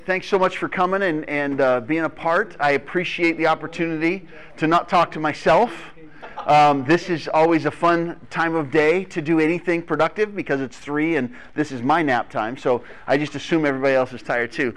Thanks so much for coming and being a part. I appreciate the opportunity to not talk to myself. This is always a fun time of day to do anything productive because it's 3 and this is my nap time. So I just assume everybody else is tired too.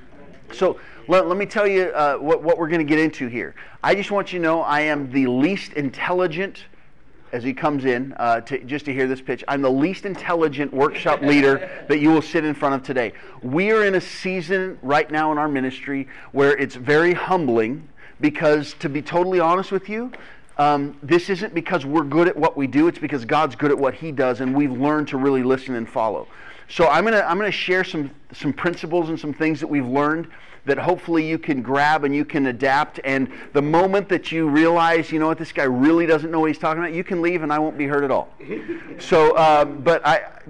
So let me tell you what we're going to get into here. I just want you to know I am the least intelligent, as he comes in, just to hear this pitch, I'm the least intelligent workshop leader that you will sit in front of today. We are in a season right now in our ministry where it's very humbling because, to be totally honest with you, this isn't because we're good at what we do, it's because God's good at what He does, and we've learned to really listen and follow. So I'm gonna share some principles and some things that we've learned that hopefully you can grab and you can adapt. And the moment that you realize, you know what, this guy really doesn't know what he's talking about, you can leave and I won't be hurt at all. So, but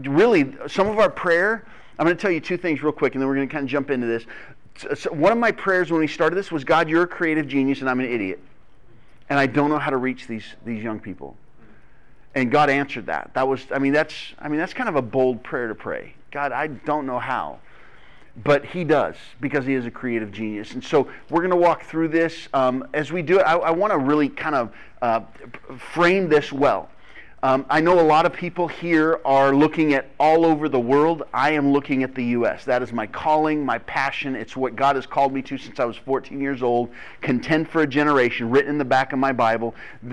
some of our prayer, I'm going to tell you 2 things real quick and then we're going to kind of jump into this. So one of my prayers when we started this was, God, you're a creative genius and I'm an idiot. And I don't know how to reach these young people. And God answered that. That's kind of a bold prayer to pray. God, I don't know how. But He does, because He is a creative genius. And so we're going to walk through this. As we do it, I want to really kind of frame this well. I know a lot of people here are looking at all over the world. I am looking at the U.S. That is my calling, my passion. It's what God has called me to since I was 14 years old. Contend for a generation, written in the back of my Bible.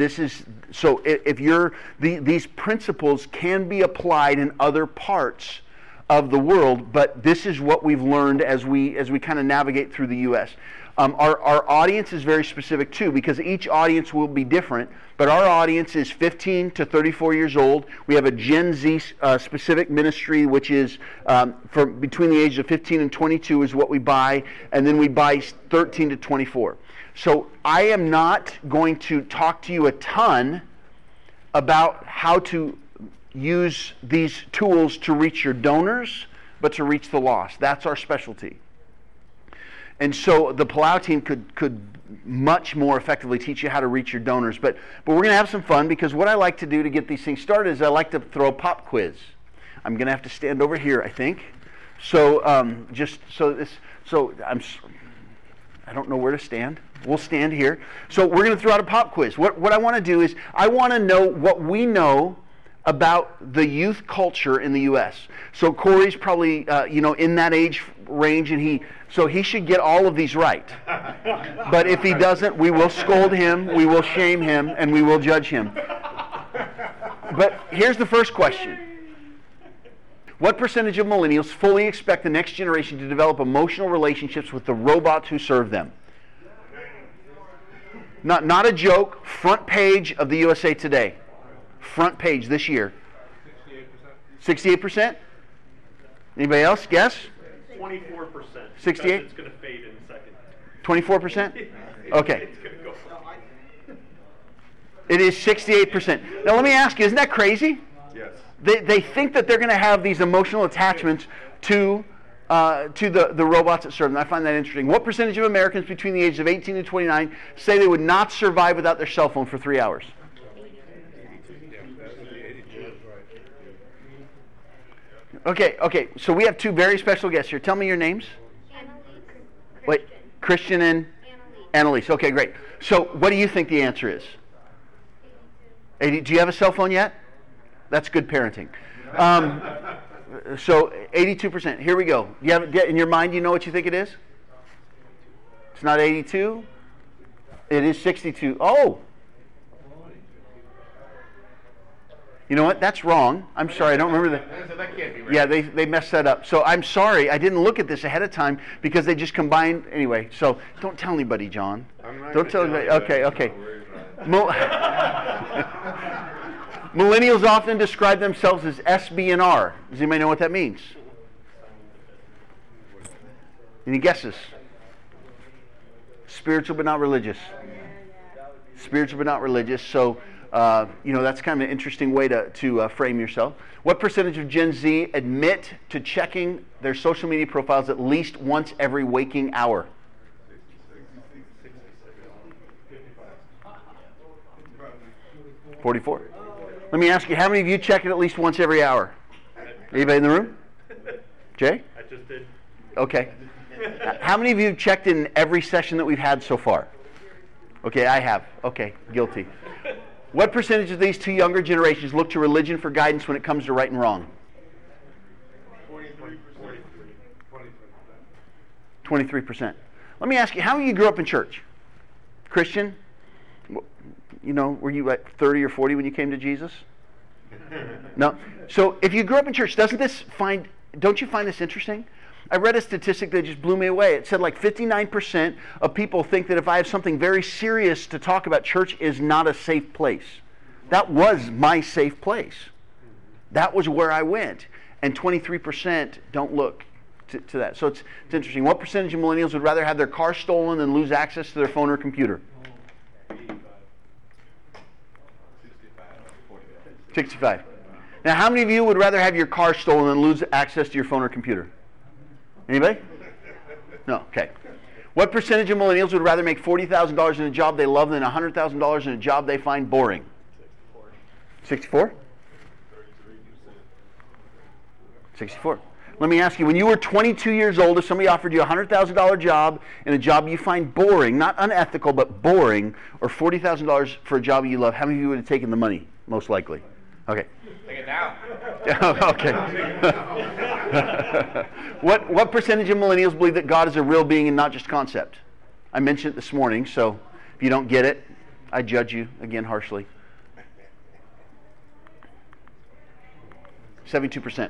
So if these principles can be applied in other parts of the world, but this is what we've learned as we kind of navigate through the U.S. Our audience is very specific too, because each audience will be different, but our audience is 15 to 34 years old. We have a Gen Z specific ministry, which is from between the ages of 15 and 22 is what we buy, and then we buy 13 to 24. So I am not going to talk to you a ton about how to use these tools to reach your donors, but to reach the lost. That's our specialty. And so the Palau team could much more effectively teach you how to reach your donors. But we're going to have some fun, because what I like to do to get these things started is I like to throw a pop quiz. I'm going to have to stand over here, I think. So I don't know where to stand. We'll stand here. So we're going to throw out a pop quiz. What I want to do is I want to know what we know about the youth culture in the U.S. So Corey's probably in that age range, and he should get all of these right. But if he doesn't, we will scold him, we will shame him, and we will judge him. But here's the first question. What percentage of millennials fully expect the next generation to develop emotional relationships with the robots who serve them? Not a joke, front page of the USA Today. Front page this year. 68%. 68%? Anybody else guess? 24%. 68? It's going to fade in a second. 24%? Okay. It's going to go. It is 68%. Now let me ask you, isn't that crazy? Yes. They think that they're going to have these emotional attachments to the robots that serve them. I find that interesting. What percentage of Americans between the ages of 18 and 29 say they would not survive without their cell phone for 3 hours? Okay, so we have 2 very special guests here. Tell me your names. Annalise. Wait, Christian and? Annalise. Okay, great. So what do you think the answer is? 80. Do you have a cell phone yet? That's good parenting. So 82%. Here we go. You have in your mind, you know what you think it is? It's not 82. It is 62. Oh! You know what? That's wrong. I'm sorry. I don't remember that. That can't be right. Yeah, they messed that up. So I'm sorry. I didn't look at this ahead of time because they just combined. Anyway, so don't tell anybody, John. Don't tell anybody. Okay. Millennials often describe themselves as SB&R. Does anybody know what that means? Any guesses? Spiritual but not religious. Spiritual but not religious. So, that's kind of an interesting way to frame yourself. What percentage of Gen Z admit to checking their social media profiles at least once every waking hour? 44. Let me ask you, how many of you check it at least once every hour? Anybody in the room? Jay? I just did. Okay. How many of you have checked in every session that we've had so far? Okay, I have. Okay, guilty. What percentage of these two younger generations look to religion for guidance when it comes to right and wrong? 23%. Let me ask you, how many of you grew up in church? Christian? You know, were you at 30 or 40 when you came to Jesus? No. So if you grew up in church, don't you find this interesting? I read a statistic that just blew me away. It said like 59% of people think that if I have something very serious to talk about, church is not a safe place. That was my safe place. That was where I went. And 23% don't look to that. So it's interesting. What percentage of millennials would rather have their car stolen than lose access to their phone or computer? 65. Now, how many of you would rather have your car stolen than lose access to your phone or computer? Anybody? No. Okay. What percentage of millennials would rather make $40,000 in a job they love than $100,000 in a job they find boring? 64? 64. Let me ask you, when you were 22 years old, if somebody offered you a $100,000 job in a job you find boring, not unethical, but boring, or $40,000 for a job you love, how many of you would have taken the money, most likely? Okay. Take it now. Okay. What percentage of millennials believe that God is a real being and not just a concept? I mentioned it this morning, so if you don't get it, I judge you again harshly. 72%.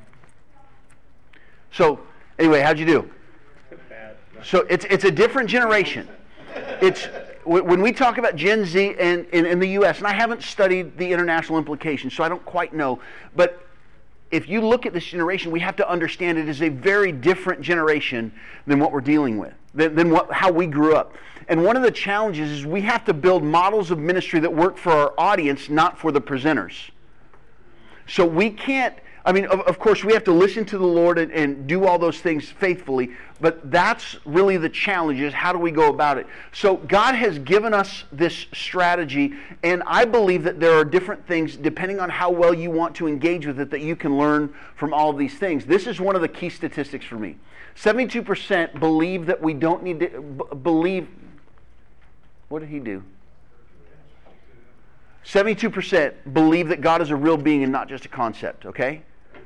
So anyway, how'd you do? So it's a different generation. It's when we talk about Gen Z and in the U.S., and I haven't studied the international implications, so I don't quite know, but if you look at this generation, we have to understand it is a very different generation than what we're dealing with, than how we grew up. And one of the challenges is we have to build models of ministry that work for our audience, not for the presenters. So we can't, I mean, of course, we have to listen to the Lord and do all those things faithfully, but that's really the challenge, is how do we go about it? So God has given us this strategy, and I believe that there are different things, depending on how well you want to engage with it, that you can learn from all of these things. This is one of the key statistics for me. 72% believe that we don't need to believe. What did he do? 72% believe that God is a real being and not just a concept, okay?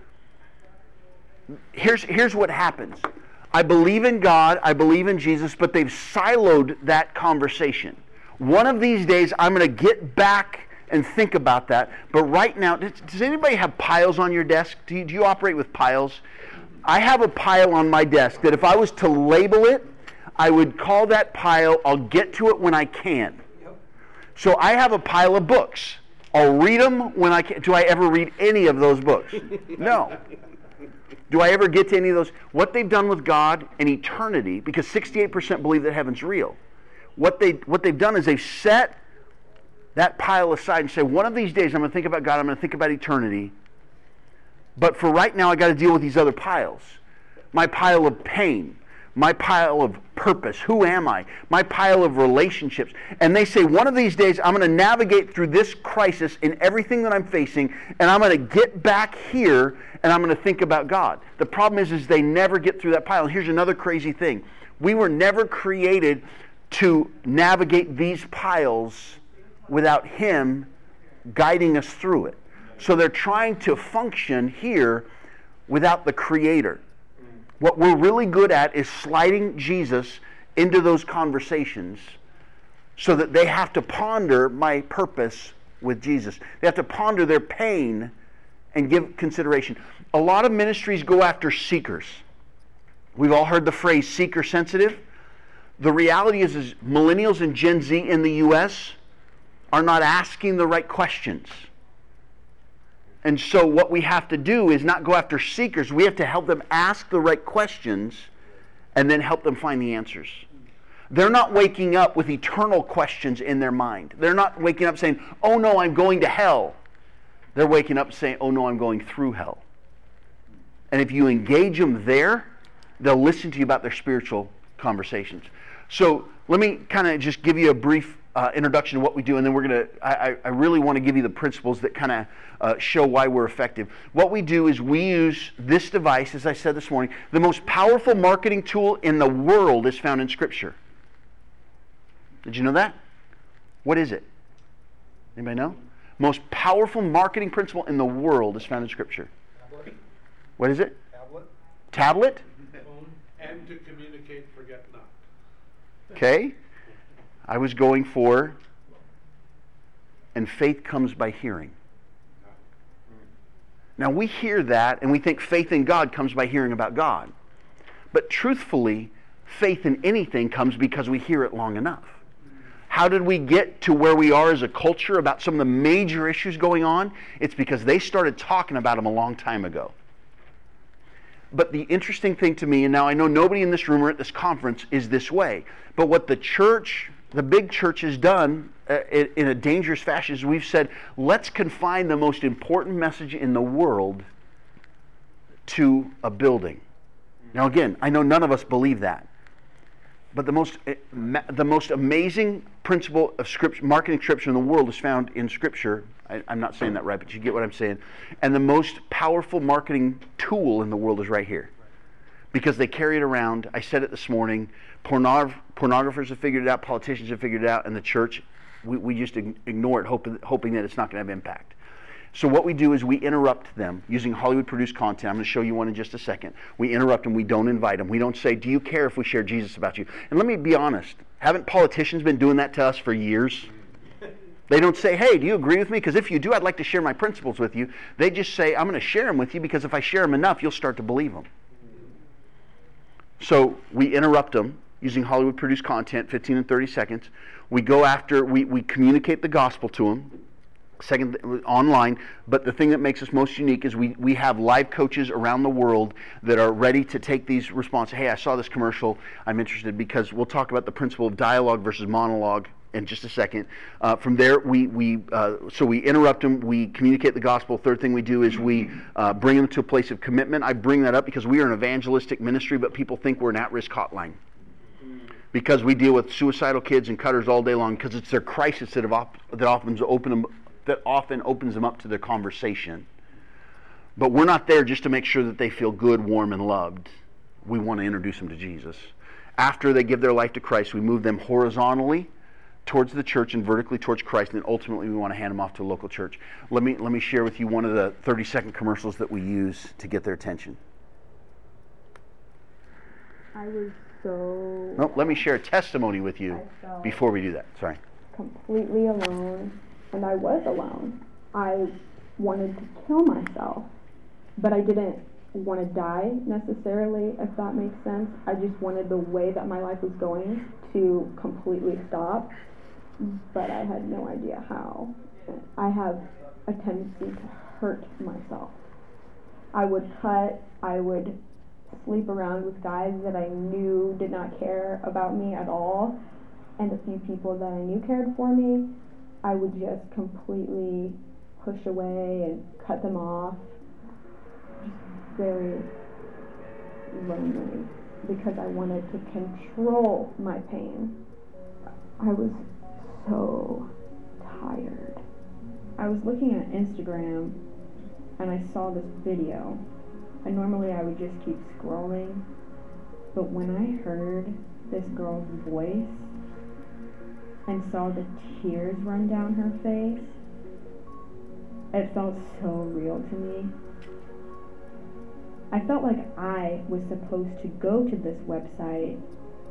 Here's what happens. I believe in God, I believe in Jesus, but they've siloed that conversation. One of these days, I'm going to get back and think about that. But right now, does anybody have piles on your desk? Do you operate with piles? I have a pile on my desk that if I was to label it, I would call that pile, I'll get to it when I can. So I have a pile of books. I'll read them when I can. Do I ever read any of those books? No. Do I ever get to any of those? What they've done with God and eternity, because 68% believe that heaven's real. What they've done is they've set that pile aside and say, one of these days I'm going to think about God, I'm going to think about eternity. But for right now, I got to deal with these other piles. My pile of pain. My pile of purpose. Who am I? My pile of relationships. And they say, one of these days, I'm going to navigate through this crisis in everything that I'm facing, and I'm going to get back here, and I'm going to think about God. The problem is they never get through that pile. And here's another crazy thing. We were never created to navigate these piles without Him guiding us through it. So they're trying to function here without the Creator. What we're really good at is sliding Jesus into those conversations so that they have to ponder my purpose with Jesus. They have to ponder their pain and give consideration. A lot of ministries go after seekers. We've all heard the phrase seeker sensitive. The reality is millennials and Gen Z in the U.S. are not asking the right questions. And so what we have to do is not go after seekers. We have to help them ask the right questions and then help them find the answers. They're not waking up with eternal questions in their mind. They're not waking up saying, oh no, I'm going to hell. They're waking up saying, oh no, I'm going through hell. And if you engage them there, they'll listen to you about their spiritual conversations. So let me kind of just give you a brief introduction to what we do, and then I really want to give you the principles that kind of show why we're effective. What we do is we use this device, as I said this morning. The most powerful marketing tool in the world is found in Scripture. Did you know that? What is it? Anybody know? Most powerful marketing principle in the world is found in Scripture. Tablet. What is it? Tablet. Tablet? Phone. And to communicate, forget not. Okay. I was going for, and faith comes by hearing. Now we hear that and we think faith in God comes by hearing about God. But truthfully, faith in anything comes because we hear it long enough. How did we get to where we are as a culture about some of the major issues going on? It's because they started talking about them a long time ago. But the interesting thing to me, and now I know nobody in this room or at this conference is this way, but what the church, the big church, has done in a dangerous fashion is we've said, let's confine the most important message in the world to a building. Now again, I know none of us believe that. But the most amazing principle of scripture, marketing Scripture in the world is found in Scripture. I'm not saying that right, but you get what I'm saying. And the most powerful marketing tool in the world is right here. Because they carry it around. I said it this morning. Pornographers have figured it out. Politicians have figured it out. And the church, we just ignore it, hoping that it's not going to have impact. So what we do is we interrupt them using Hollywood-produced content. I'm going to show you one in just a second. We interrupt them. We don't invite them. We don't say, do you care if we share Jesus about you? And let me be honest. Haven't politicians been doing that to us for years? They don't say, hey, do you agree with me? Because if you do, I'd like to share my principles with you. They just say, I'm going to share them with you because if I share them enough, you'll start to believe them. So we interrupt them using Hollywood-produced content, 15 and 30 seconds. We go after, we communicate the gospel to them. Second, online, but the thing that makes us most unique is we have live coaches around the world that are ready to take these responses. Hey, I saw this commercial, I'm interested, because we'll talk about the principle of dialogue versus monologue in just a second. From there, so we interrupt them, we communicate the gospel. Third thing we do is we bring them to a place of commitment. I bring that up because we are an evangelistic ministry, but people think we're an at-risk hotline. Because we deal with suicidal kids and cutters all day long, because it's their crisis that often opens them up to their conversation. But we're not there just to make sure that they feel good, warm, and loved. We want to introduce them to Jesus. After they give their life to Christ, we move them horizontally towards the church and vertically towards Christ, and ultimately we want to hand them off to a local church. Let me share with you one of the 30-second commercials that we use to get their attention. I was so... Nope, let me share a testimony with you before we do that. Sorry. Completely alone. And I was alone. I wanted to kill myself, but I didn't want to die necessarily, if that makes sense. I just wanted the way that my life was going to completely stop, but I had no idea how. I have a tendency to hurt myself. I would cut, I would sleep around with guys that I knew did not care about me at all, and the few people that I knew cared for me, I would just completely push away and cut them off. Just very lonely because I wanted to control my pain. I was so tired. I was looking at Instagram and I saw this video. And normally I would just keep scrolling. But when I heard this girl's voice, and saw the tears run down her face, it felt so real to me. I felt like I was supposed to go to this website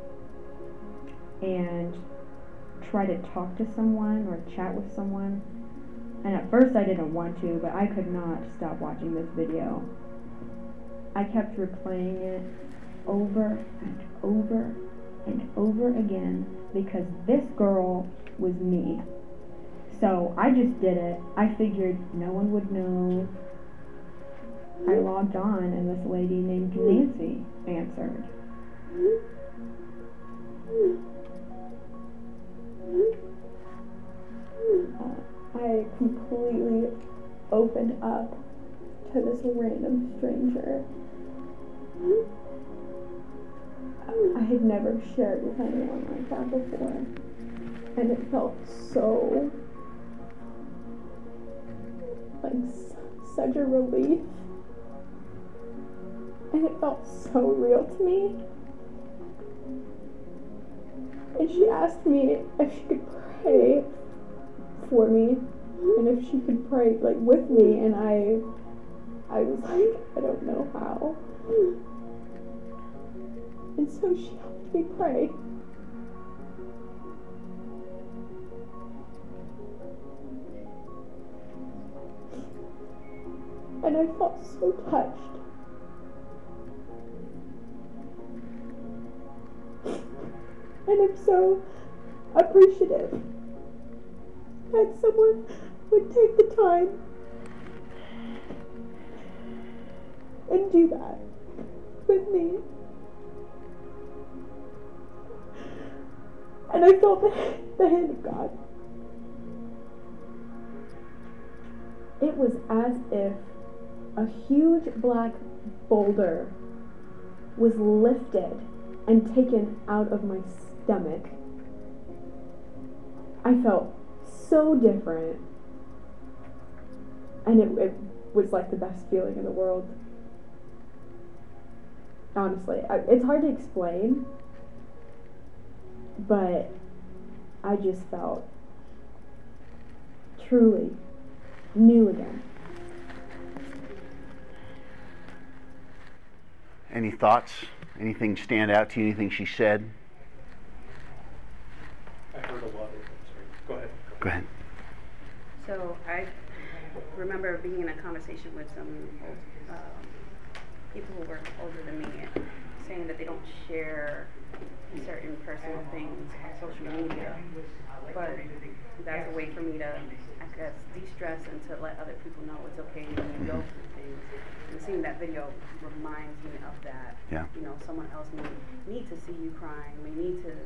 and try to talk to someone or chat with someone. And at first I didn't want to, but I could not stop watching this video. I kept replaying it over and over and over again because this girl was me. So I just did it. I figured no one would know. I logged on and this lady named Nancy answered. I completely opened up to this random stranger. I had never shared with anyone like that before. And it felt so, like, such a relief. And it felt so real to me. And she asked me if she could pray for me, and if she could pray, like, with me, and I was like, I don't know how. And so she helped me pray. And I felt so touched. And I'm so appreciative that someone would take the time and do that with me. And I felt the hand of God. It was as if a huge black boulder was lifted and taken out of my stomach. I felt so different, and it was like the best feeling in the world. Honestly, it's hard to explain, but I just felt truly new again. Any thoughts? Anything stand out to you? Anything she said? I heard a lot of them. Sorry. Go ahead. Go ahead. So I remember being in a conversation with some people who were older than me, saying that they don't share certain personal things on social media, but that's a way for me to, I guess, de-stress and to let other people know it's okay when you go through things. And seeing that video reminds me of that. Yeah. You know, someone else may need to see you crying, may need to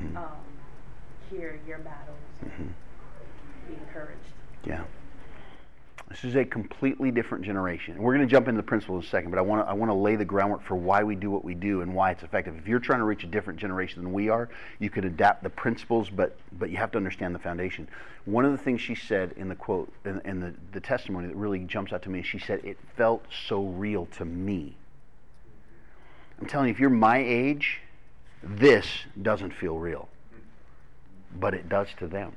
hear your battles, and be encouraged. Yeah. This is a completely different generation. We're going to jump into the principles in a second, but I want to lay the groundwork for why we do what we do and why it's effective. If you're trying to reach a different generation than we are, you could adapt the principles, but you have to understand the foundation. One of the things she said in the quote, in the testimony that really jumps out to me, she said, it felt so real to me. I'm telling you, if you're my age, this doesn't feel real, but it does to them.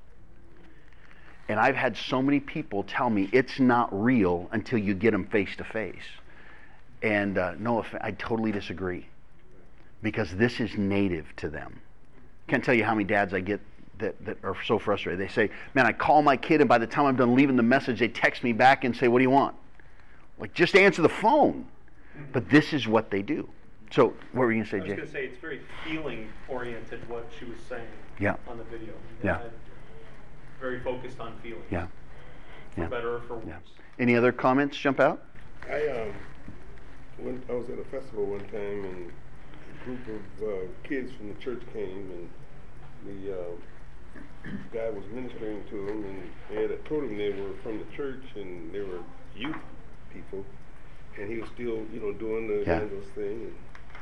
And I've had so many people tell me it's not real until you get them face to face. And I totally disagree, because this is native to them. Can't tell you how many dads I get that are so frustrated. They say, man, I call my kid, and by the time I'm done leaving the message, they text me back and say, what do you want? Like, just answer the phone. But this is what they do. So what were you going to say, Jay? I was going to say, it's very feeling-oriented, what she was saying on the video. Yeah. Very focused on feelings. Yeah. For better or for worse. Yeah. Any other comments jump out? I was at a festival one time, and a group of kids from the church came, and the guy was ministering to them, and they had told them they were from the church and they were youth people, and he was still, doing the evangelist thing.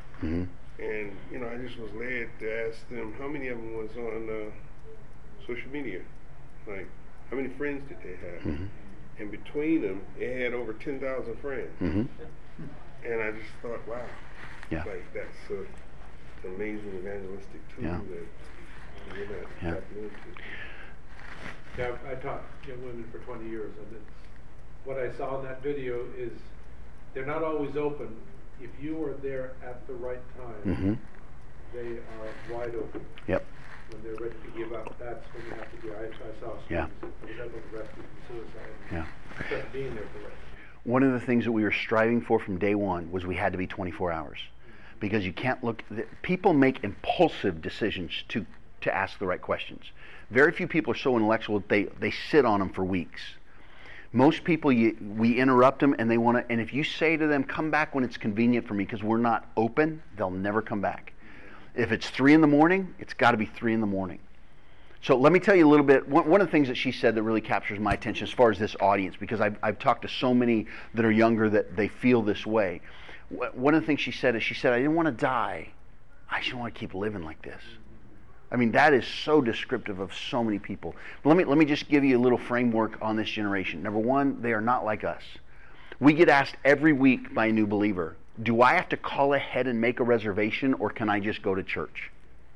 And I just was led to ask them how many of them was on social media. Like, how many friends did they have? And between them, they had over 10,000 friends. And I just thought, wow, like, that's an amazing evangelistic tool that you're not tapping into. Yeah, I taught young women for 20 years, and what I saw in that video is they're not always open. If you are there at the right time, they are wide open. Yep. When they're ready to give up, that's when you have to be. I saw students that was able to rescue from suicide. Just being there for them. One of the things that we were striving for from day one was we had to be 24 hours. Because you can't people make impulsive decisions to ask the right questions. Very few people are so intellectual that they sit on them for weeks. Most people, we interrupt them, and they want to, and if you say to them, come back when it's convenient for me because we're not open, they'll never come back. If it's 3 a.m, it's got to be 3 a.m. So let me tell you a little bit. One of the things that she said that really captures my attention as far as this audience, because I've talked to so many that are younger that they feel this way. One of the things she said is, I didn't want to die. I just want to keep living like this. I mean, that is so descriptive of so many people. But let me just give you a little framework on this generation. Number one, they are not like us. We get asked every week by a new believer, do I have to call ahead and make a reservation, or can I just go to church?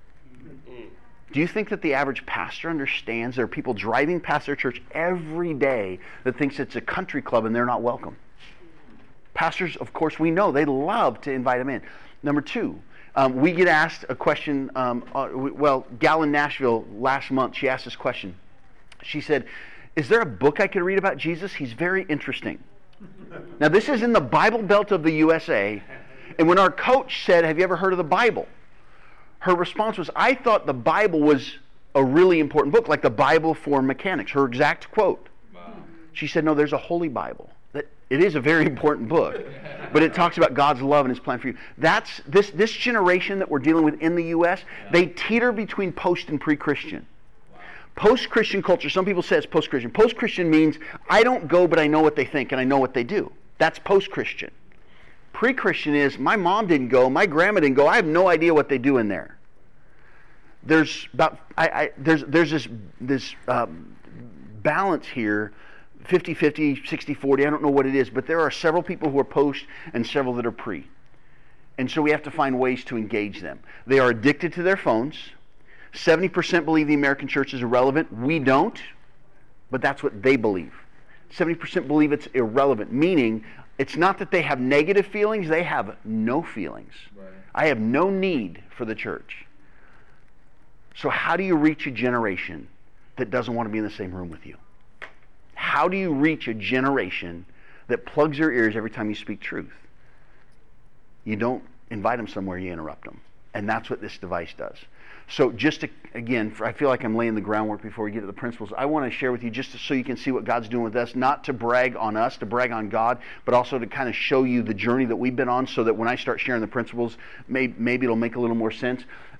Do you think that the average pastor understands there are people driving past their church every day that thinks it's a country club and they're not welcome? Pastors, of course, we know they love to invite them in. Number two, we get asked a question. Gal in Nashville last month, she asked this question. She said, is there a book I could read about Jesus? He's very interesting. Now, this is in the Bible Belt of the USA. And when our coach said, have you ever heard of the Bible? Her response was, I thought the Bible was a really important book, like the Bible for mechanics. Her exact quote. Wow. She said, no, there's a Holy Bible. That it is a very important book, but it talks about God's love and His plan for you. That's this generation that we're dealing with in the U.S., they teeter between post and pre-Christian. Wow. Post-Christian culture, some people say it's post-Christian. Post-Christian means I don't go, but I know what they think and I know what they do. That's post-Christian. Pre-Christian is my mom didn't go, my grandma didn't go, I have no idea what they do in there. There's about there's this balance here, 50-50, 60-40, I don't know what it is, but there are several people who are post and several that are pre. And so we have to find ways to engage them. They are addicted to their phones. 70% believe the American church is irrelevant. We don't, but that's what they believe. 70% believe it's irrelevant, meaning it's not that they have negative feelings, they have no feelings. Right. I have no need for the church. So how do you reach a generation that doesn't want to be in the same room with you? How do you reach a generation that plugs their ears every time you speak truth? You don't invite them somewhere, you interrupt them. And that's what this device does. So just to, again, I feel like I'm laying the groundwork before we get to the principles. I want to share with you just so you can see what God's doing with us, not to brag on us, to brag on God, but also to kind of show you the journey that we've been on so that when I start sharing the principles, maybe it'll make a little more sense.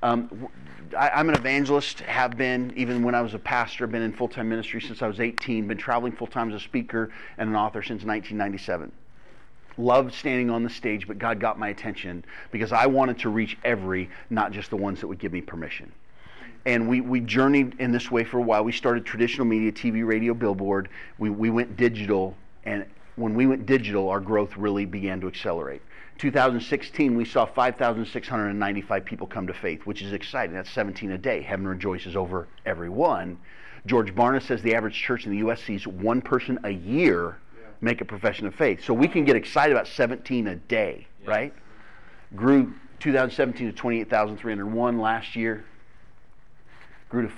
I'm an evangelist, have been, even when I was a pastor, been in full-time ministry since I was 18, been traveling full-time as a speaker and an author since 1997. Loved standing on the stage, but God got my attention because I wanted to reach every, not just the ones that would give me permission. And we journeyed in this way for a while. We started traditional media, TV, radio, billboard. We went digital, and when we went digital, our growth really began to accelerate. 2016, we saw 5,695 people come to faith, which is exciting. That's 17 a day. Heaven rejoices over every one. George Barna says the average church in the U.S. sees one person a year make a profession of faith. So we can get excited about 17 a day, right? Grew 2017 to 28,301 last year. Grew to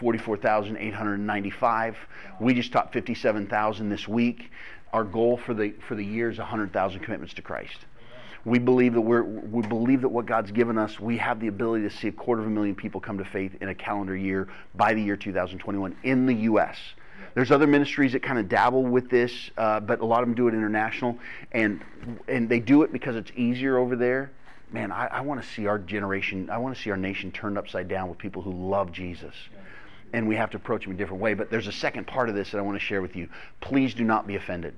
44,895. We just topped 57,000 this week. Our goal for the year is 100,000 commitments to Christ. We believe that what God's given us, we have the ability to see 250,000 people come to faith in a calendar year by the year 2021 in the U.S. There's other ministries that kind of dabble with this, but a lot of them do it international, and they do it because it's easier over there. Man, I want to see our generation, I want to see our nation turned upside down with people who love Jesus. And we have to approach them in a different way. But there's a second part of this that I want to share with you. Please do not be offended.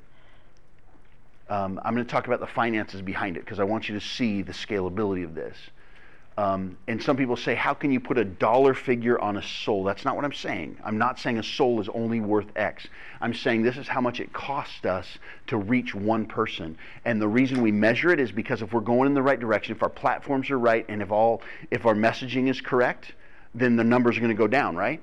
I'm going to talk about the finances behind it because I want you to see the scalability of this. And some people say, how can you put a dollar figure on a soul? That's not what I'm saying. I'm not saying a soul is only worth X. I'm saying this is how much it costs us to reach one person. And the reason we measure it is because if we're going in the right direction, if our platforms are right, and if our messaging is correct, then the numbers are going to go down, right?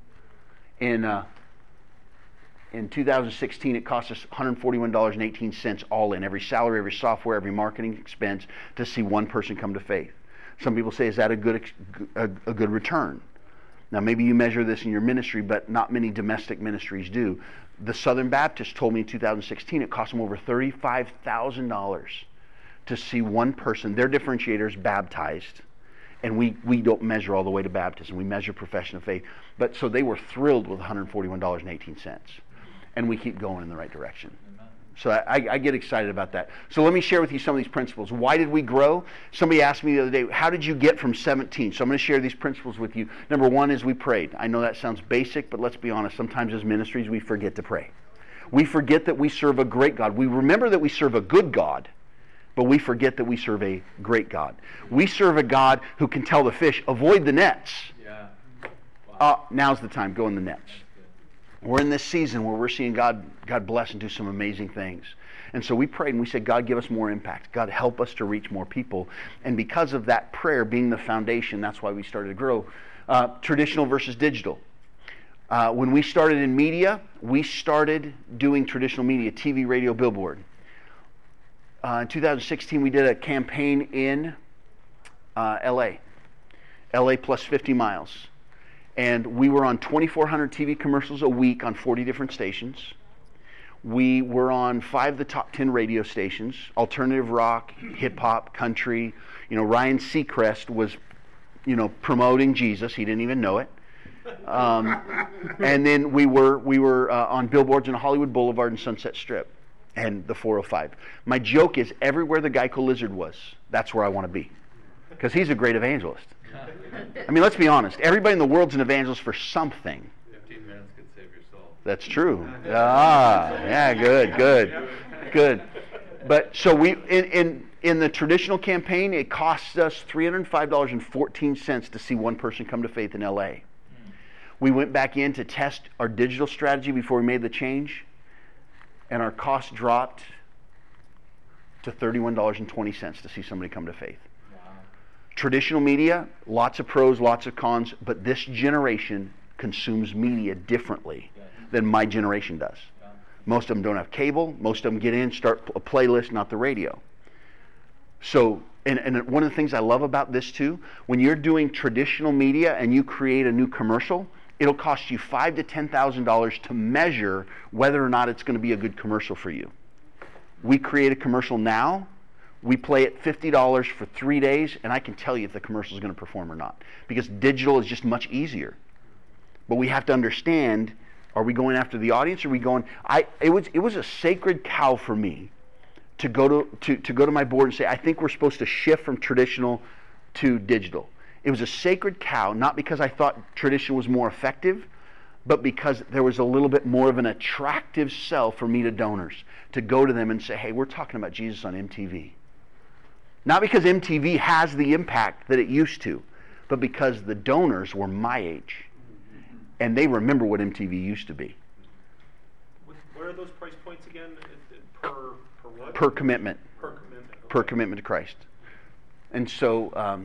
In 2016, it cost us $141.18 all in, every salary, every software, every marketing expense to see one person come to faith. Some people say, is that a good return? Now, maybe you measure this in your ministry, but not many domestic ministries do. The Southern Baptist told me in 2016 it cost them over $35,000 to see one person, their differentiators, baptized. And we don't measure all the way to baptism. We measure profession of faith. But so they were thrilled with $141.18. And we keep going in the right direction. So I get excited about that. So let me share with you some of these principles. Why did we grow? Somebody asked me the other day, how did you get from 17? So I'm going to share these principles with you. Number one is we prayed. I know that sounds basic, but let's be honest. Sometimes as ministries, we forget to pray. We forget that we serve a great God. We remember that we serve a good God, But we forget that we serve a great God. We serve a God who can tell the fish, avoid the nets. Yeah. Wow. Now's the time, go in the nets. We're in this season where we're seeing God bless and do some amazing things. And so we prayed and we said, God, give us more impact. God, help us to reach more people. And because of that prayer being the foundation, that's why we started to grow. Traditional versus digital. When we started in media, we started doing traditional media, TV, radio, billboard. In 2016, we did a campaign in LA plus 50 miles. And we were on 2,400 TV commercials a week on 40 different stations. We were on 5 of the top 10 radio stations, alternative rock, hip hop, country. Ryan Seacrest was, promoting Jesus. He didn't even know it. And then we were on billboards in Hollywood Boulevard and Sunset Strip and the 405. My joke is everywhere the Geico Lizard was, that's where I want to be. Because he's a great evangelist. I mean, let's be honest. Everybody in the world's an evangelist for something. 15 minutes could save your soul. That's true. Yeah, good. But so we in the traditional campaign, it costs us $305.14 to see one person come to faith in LA. We went back in to test our digital strategy before we made the change, and our cost dropped to $31.20 to see somebody come to faith. Wow. Traditional media, lots of pros, lots of cons, but this generation consumes media differently than my generation does. Yeah. Most of them don't have cable. Most of them get in, start a playlist, not the radio. So, and one of the things I love about this too, when you're doing traditional media and you create a new commercial, it'll cost you $5,000 to $10,000 to measure whether or not it's going to be a good commercial for you. We create a commercial now, we play it $50 for 3 days, and I can tell you if the commercial is going to perform or not. Because digital is just much easier. But we have to understand, are we going after the audience? Or are we going? It was a sacred cow for me to go to my board and say, I think we're supposed to shift from traditional to digital. It was a sacred cow, not because I thought traditional was more effective, but because there was a little bit more of an attractive sell for me to donors, to go to them and say, hey, we're talking about Jesus on MTV. Not because MTV has the impact that it used to, but because the donors were my age, and they remember what MTV used to be. What are those price points again? Per what? Per commitment. Per commitment. Okay. Per commitment to Christ. And so,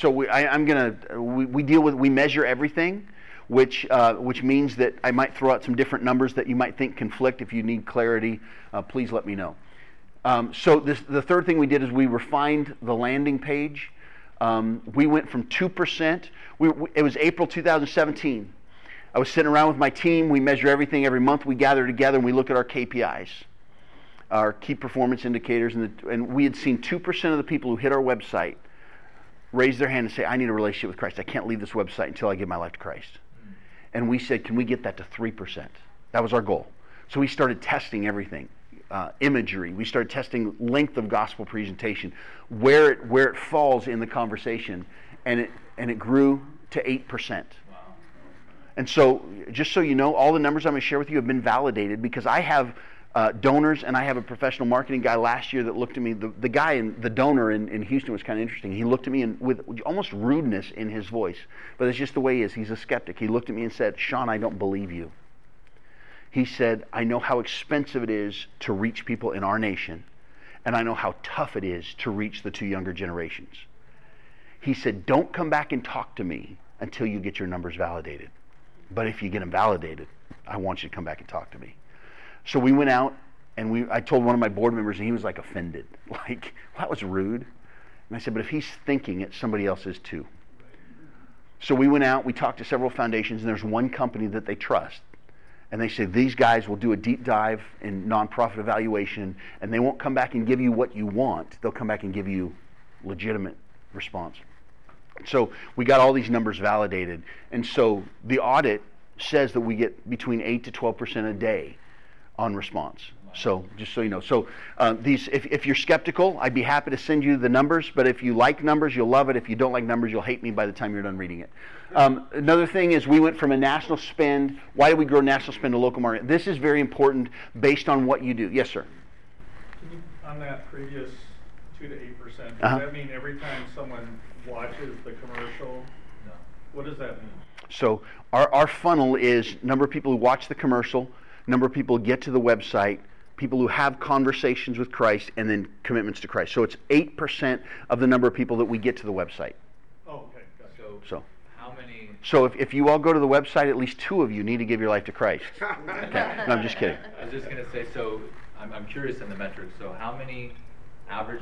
we measure everything, which means that I might throw out some different numbers that you might think conflict. If you need clarity, please let me know. So the third thing we did is we refined the landing page. We went from 2%. It was April 2017. I was sitting around with my team. We measure everything every month. We gather together and we look at our KPIs, our key performance indicators, and we had seen 2% of the people who hit our website raise their hand and say, I need a relationship with Christ. I can't leave this website until I give my life to Christ. And we said, can we get that to 3%? That was our goal. So we started testing everything. Imagery. We started testing length of gospel presentation, where it falls in the conversation, and it grew to 8%. Wow. And so, just so you know, all the numbers I'm going to share with you have been validated because I have donors, and I have a professional marketing guy last year that looked at me. The guy, the donor in Houston was kind of interesting. He looked at me with almost rudeness in his voice, but it's just the way he is. He's a skeptic. He looked at me and said, Sean, I don't believe you. He said, I know how expensive it is to reach people in our nation, and I know how tough it is to reach the 2 younger generations. He said, don't come back and talk to me until you get your numbers validated. But if you get them validated, I want you to come back and talk to me. So we went out, and I told one of my board members, and he was like offended. Like, well, that was rude. And I said, but if he's thinking it, somebody else is too. So we went out, we talked to several foundations, and there's one company that they trust. And they said, these guys will do a deep dive in nonprofit evaluation, and they won't come back and give you what you want. They'll come back and give you legitimate response. So we got all these numbers validated. And so the audit says that we get between 8 to 12% a day on response. So just so you know. So if you're skeptical, I'd be happy to send you the numbers. But if you like numbers, you'll love it. If you don't like numbers, you'll hate me by the time you're done reading it. Another thing is we went from a national spend. Why did we grow national spend to local market? This is very important based on what you do. Yes, sir. Can you, on that previous 2 to 8%. Does Uh-huh. that mean every time someone watches the commercial? No. What does that mean? So our funnel is number of people who watch the commercial, number of people who get to the website, people who have conversations with Christ, and then commitments to Christ. So it's 8% of the number of people that we get to the website. Oh, okay, gotcha. So How many? So if you all go to the website, at least 2 of you need to give your life to Christ. Okay. No, I'm just kidding. I was just gonna say, so I'm curious in the metrics. So how many average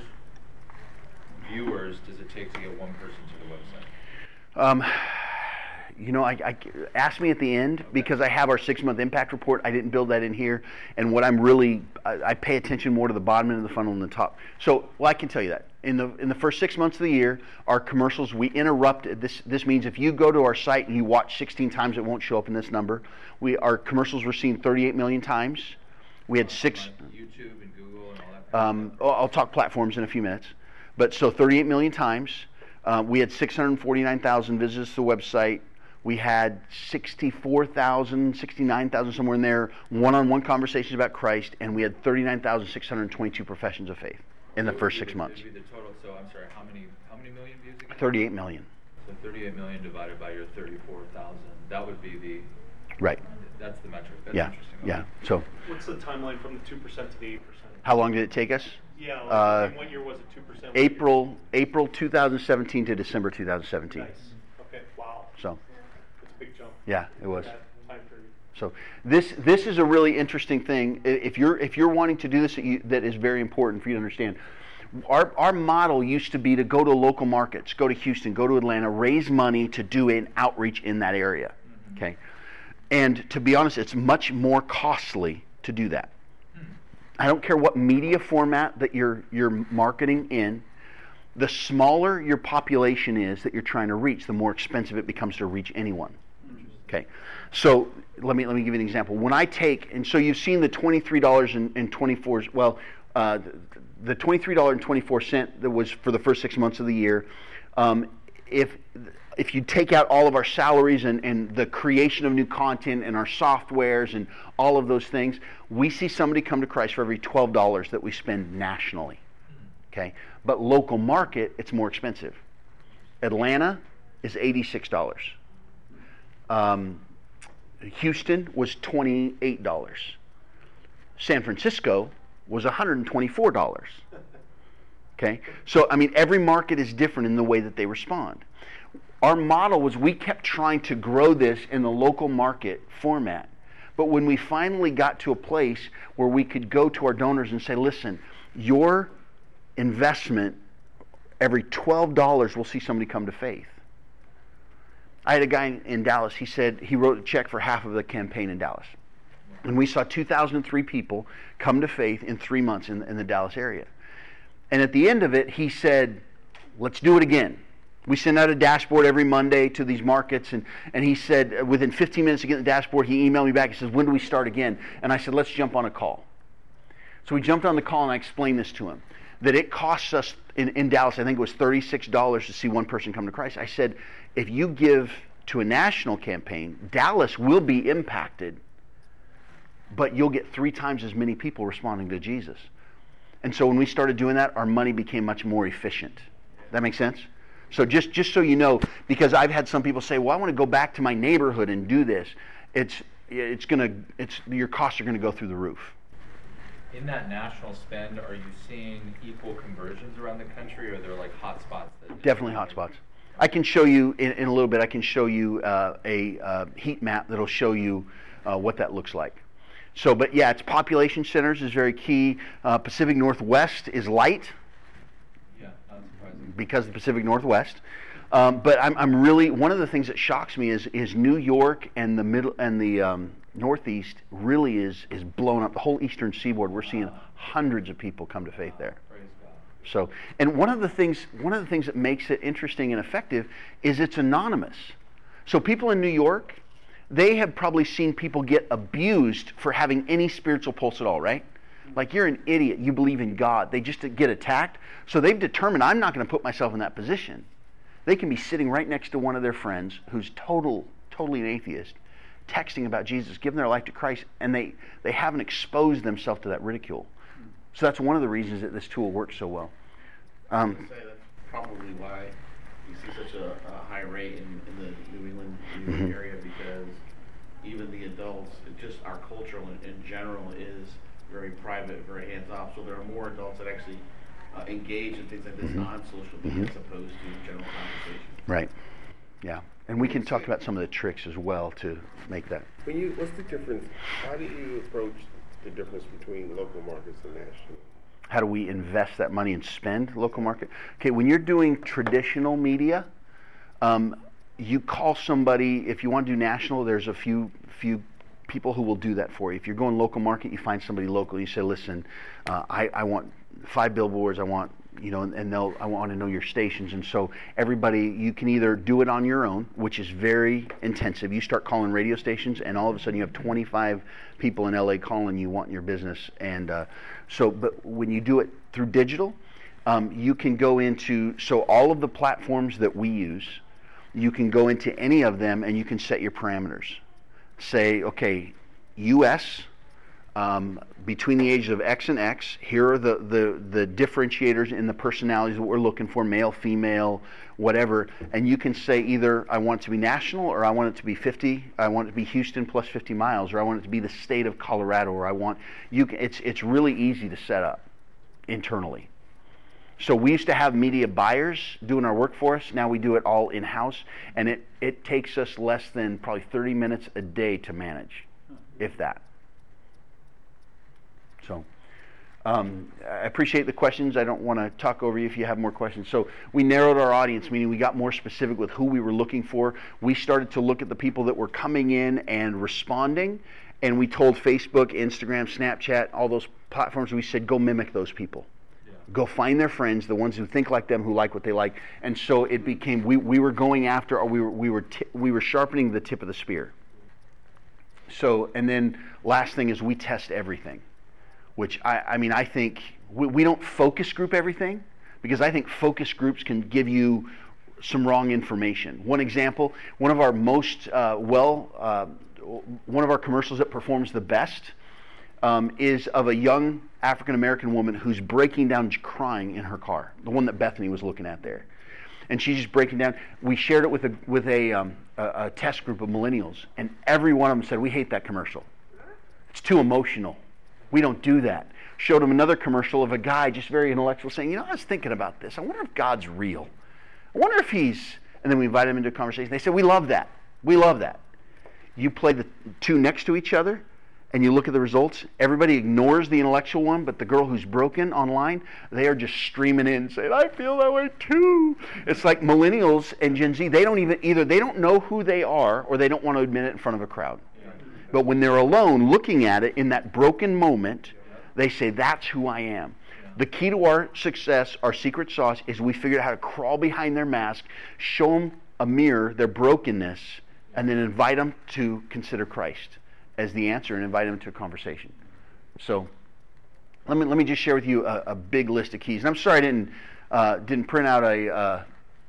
viewers does it take to get one person to the website? I ask me at the end because I have our 6-month impact report. I didn't build that in here, and what I'm really I pay attention more to the bottom end of the funnel than the top. So, well, I can tell you that in the first 6 months of the year, our commercials we interrupted. This means if you go to our site and you watch 16 times, it won't show up in this number. Our commercials were seen 38 million times. We had 6. On YouTube and Google and all that. Kind of stuff? I'll talk platforms in a few minutes, but so 38 million times. We had 649,000 visits to the website. We had 64,000, 69,000, somewhere in there, one-on-one conversations about Christ, and we had 39,622 professions of faith in the first 6 months. The total, so I'm sorry, how many million views again? 38 million. So 38 million divided by your 34,000, that would be the, Right. that's the metric. That's Yeah. interesting. Yeah. Okay. So What's the timeline from the 2% to the 8%? how long did it take us? Yeah, like, what year was it 2%? April 2017 to December 2017. Nice. Okay, wow. So That's a big jump. yeah, it was. That time period. So this is a really interesting thing. If you're wanting to do this, that is very important for you to understand. Our model used to be to go to local markets, go to Houston, go to Atlanta, raise money to do an outreach in that area. Mm-hmm. Okay, and to be honest, it's much more costly to do that. I don't care what media format that you're marketing in. The smaller your population is that you're trying to reach, the more expensive it becomes to reach anyone. Okay, so let me give you an example. When I take, and so you've seen the $23.24. Well, the $23.24 that was for the first 6 months of the year. If you take out all of our salaries and the creation of new content and our softwares and all of those things, we see somebody come to Christ for every $12 that we spend nationally. Okay, but local market, it's more expensive. Atlanta is $86. Houston was $28. San Francisco was $124. Okay, so I mean every market is different in the way that they respond. Our model was we kept trying to grow this in the local market format. But when we finally got to a place where we could go to our donors and say, listen, your investment, every $12 will see somebody come to faith. I had a guy in Dallas, he said he wrote a check for half of the campaign in Dallas. And we saw 2,003 people come to faith in 3 months in the Dallas area. And at the end of it, he said, let's do it again. We send out a dashboard every Monday to these markets, and he said within 15 minutes of getting the dashboard, he emailed me back. He says, when do we start again? And I said, let's jump on a call. So we jumped on the call, and I explained this to him, that it costs us in Dallas, I think it was $36 to see one person come to Christ. I said, if you give to a national campaign, Dallas will be impacted, but you'll get 3 times as many people responding to Jesus. And so when we started doing that, our money became much more efficient. That make sense? So just so you know, because I've had some people say, well, I want to go back to my neighborhood and do this. Your costs are going to go through the roof. In that national spend, are you seeing equal conversions around the country, or are there like hot spots? Definitely hot spots. I can show you in a little bit. I can show you a heat map that'll show you what that looks like. So, but yeah, it's population centers is very key. Pacific Northwest is light. Yeah, not surprising. Because of the Pacific Northwest. But I'm really, one of the things that shocks me is New York and the middle and the Northeast really is blown up. The whole Eastern Seaboard, we're seeing hundreds of people come to faith there. Praise God. So, and one of the things that makes it interesting and effective is it's anonymous. So people in New York, they have probably seen people get abused for having any spiritual pulse at all, right? Like, you're an idiot, you believe in God. They just get attacked. So they've determined, I'm not going to put myself in that position. They can be sitting right next to one of their friends who's totally an atheist, texting about Jesus, giving their life to Christ, and they haven't exposed themselves to that ridicule. So that's one of the reasons that this tool works so well. I would say that's probably why you see such a high rate in the New England area, because even the adults, just our culture in general is very private, very hands-off. So there are more adults that actually engage in things like this non-social media as opposed to general conversation. Right. Yeah. And we can talk about some of the tricks as well to make that. What's the difference? How do you approach the difference between local markets and national? How do we invest that money and spend local market? Okay, when you're doing traditional media, you call somebody. If you want to do national, there's a few people who will do that for you. If you're going local market, you find somebody local. You say, listen, I want 5 billboards. I want, and I want to know your stations. And so everybody, you can either do it on your own, which is very intensive. You start calling radio stations, and all of a sudden you have 25 people in LA calling you, wanting your business. And but when you do it through digital, you can go into, so all of the platforms that we use, you can go into any of them and you can set your parameters. Say, okay, U.S., between the ages of X and X, here are the differentiators in the personalities that we're looking for, male, female, whatever, and you can say either I want it to be national, or I want it to be 50, I want it to be Houston plus 50 miles, or I want it to be the state of Colorado, or it's really easy to set up internally. So we used to have media buyers doing our work for us. Now we do it all in-house, and it takes us less than probably 30 minutes a day to manage, if that. So I appreciate the questions. I don't want to talk over you if you have more questions. So we narrowed our audience, meaning we got more specific with who we were looking for. We started to look at the people that were coming in and responding, and we told Facebook, Instagram, Snapchat, all those platforms, we said, go mimic those people. Go find their friends, the ones who think like them, who like what they like. And so it became, we were going after, or we were sharpening the tip of the spear. So, and then last thing is we test everything, which I think we don't focus group everything, because I think focus groups can give you some wrong information. One example, one of our most one of our commercials that performs the best is of a young African-American woman who's breaking down, crying in her car, the one that Bethany was looking at there. And she's just breaking down. We shared it with a test group of millennials, and every one of them said, we hate that commercial. It's too emotional. We don't do that. Showed them another commercial of a guy just very intellectual saying, I was thinking about this. I wonder if God's real. I wonder if he's... And then we invited them into a conversation. They said, we love that. We love that. You play the two next to each other, and you look at the results, everybody ignores the intellectual one, but the girl who's broken online, they are just streaming in saying, I feel that way too. It's like millennials and Gen Z, they don't even, either they don't know who they are, or they don't want to admit it in front of a crowd. But when they're alone looking at it in that broken moment, they say, that's who I am. The key to our success, our secret sauce, is we figured out how to crawl behind their mask, show them a mirror, their brokenness, and then invite them to consider Christ as the answer and invite them to a conversation. So let me just share with you a big list of keys. And I'm sorry I didn't print out a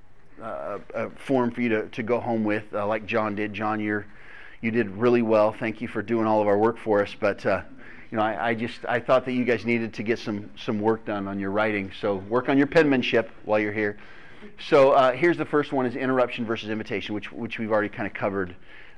form for you to go home with like John did. John, you did really well. Thank you for doing all of our work for us. But I thought that you guys needed to get some work done on your writing. So work on your penmanship while you're here. So here's the first one: is interruption versus invitation, which we've already kind of covered.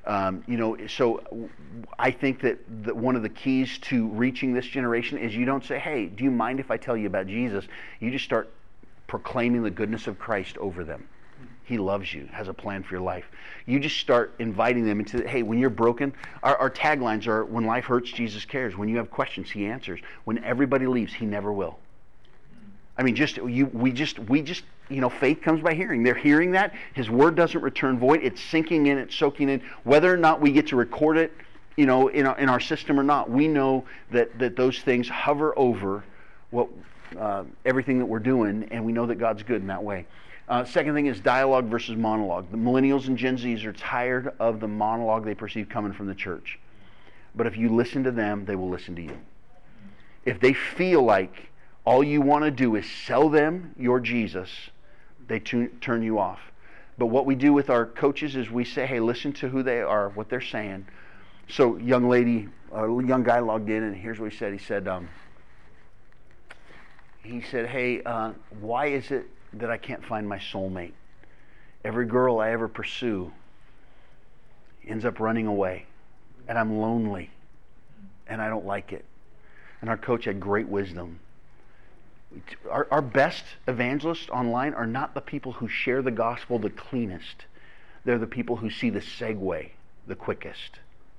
So I think that one of the keys to reaching this generation is you don't say, hey, do you mind if I tell you about Jesus? You just start proclaiming the goodness of Christ over them. He loves you, has a plan for your life. You just start inviting them into, hey, when you're broken, our taglines are, when life hurts, Jesus cares. When you have questions, he answers. When everybody leaves, he never will. I mean, we just, faith comes by hearing. They're hearing that. His word doesn't return void. It's sinking in, it's soaking in. Whether or not we get to record it, in our system or not, we know that those things hover over everything that we're doing, and we know that God's good in that way. Second thing is dialogue versus monologue. The millennials and Gen Zs are tired of the monologue they perceive coming from the church. But if you listen to them, they will listen to you. If they feel like all you want to do is sell them your Jesus, they turn you off. But what we do with our coaches is we say, hey, listen to who they are, what they're saying. So young guy logged in, and here's what he said. He said, he said, hey, why is it that I can't find my soulmate? Every girl I ever pursue ends up running away, and I'm lonely, and I don't like it. And our coach had great wisdom. Our best evangelists online are not the people who share the gospel the cleanest. They're the people who see the segue the quickest.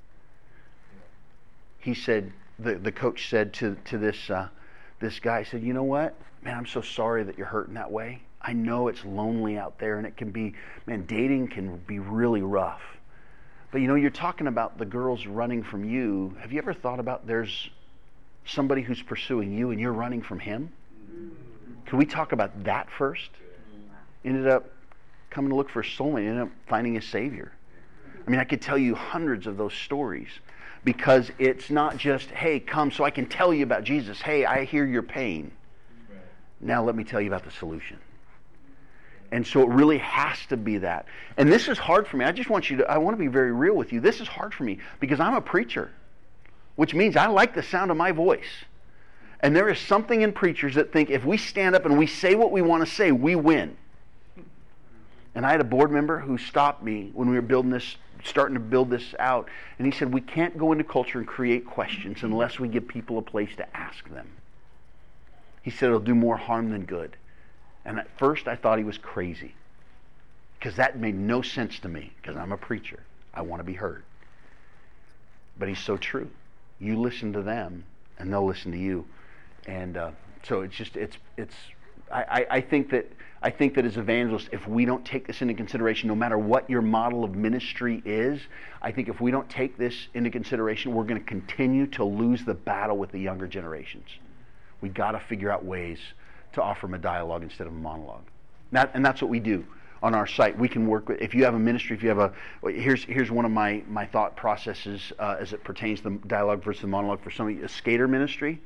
He said, the coach said to this guy, said, you know what? Man, I'm so sorry that you're hurting that way. I know it's lonely out there, and it can be, man, dating can be really rough. But you know, you're talking about the girls running from you. Have you ever thought about there's somebody who's pursuing you and you're running from him? Can we talk about that first? Ended up coming to look for a soulmate, ended up finding a Savior. I mean, I could tell you hundreds of those stories, because it's not just, hey, come so I can tell you about Jesus. Hey, I hear your pain. Now let me tell you about the solution. And so it really has to be that. And this is hard for me. I want to be very real with you. This is hard for me because I'm a preacher, which means I like the sound of my voice. And there is something in preachers that think if we stand up and we say what we want to say, we win. And I had a board member who stopped me when we were starting to build this out. And he said, we can't go into culture and create questions unless we give people a place to ask them. He said it'll do more harm than good. And at first I thought he was crazy, because that made no sense to me, because I'm a preacher. I want to be heard. But he's so true. You listen to them and they'll listen to you. And so I think that as evangelists, if we don't take this into consideration, no matter what your model of ministry is, I think if we don't take this into consideration, we're going to continue to lose the battle with the younger generations. We got to figure out ways to offer them a dialogue instead of a monologue. And that's what we do on our site. We can work with, if you have a ministry, here's one of my thought processes as it pertains to the dialogue versus the monologue for somebody, a skater ministry.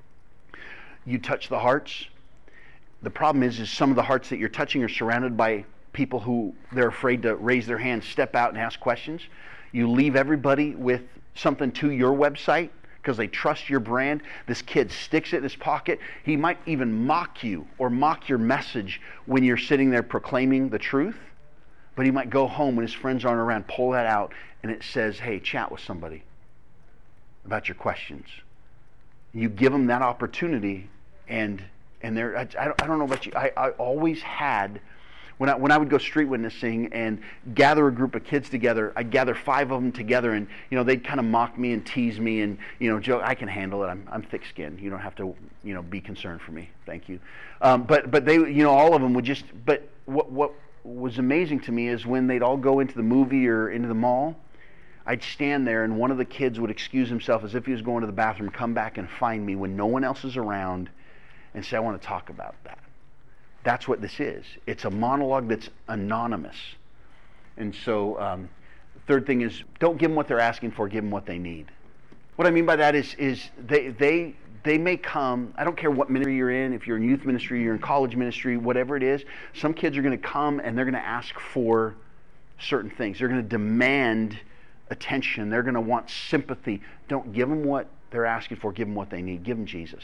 You touch the hearts. The problem is some of the hearts that you're touching are surrounded by people who they're afraid to raise their hands, step out and ask questions. You leave everybody with something to your website because they trust your brand. This kid sticks it in his pocket. He might even mock you or mock your message when you're sitting there proclaiming the truth. But he might go home when his friends aren't around, pull that out, and it says, hey, chat with somebody about your questions. You give them that opportunity, and there. I don't know about you. I always had, when I would go street witnessing and gather a group of kids together, I'd gather 5 of them together, and they'd kind of mock me and tease me and joke. I can handle it. I'm thick-skinned. You don't have to be concerned for me. Thank you. But they all of them would just. But what was amazing to me is when they'd all go into the movie or into the mall, I'd stand there and one of the kids would excuse himself as if he was going to the bathroom, come back and find me when no one else is around, and say, I want to talk about that. That's what this is. It's a monologue that's anonymous. And so third thing is, don't give them what they're asking for, give them what they need. What I mean by that is they may come, I don't care what ministry you're in, if you're in youth ministry, you're in college ministry, whatever it is, some kids are going to come and they're going to ask for certain things. They're going to demand attention. They're going to want sympathy. Don't give them what they're asking for, give them what they need. Give them Jesus.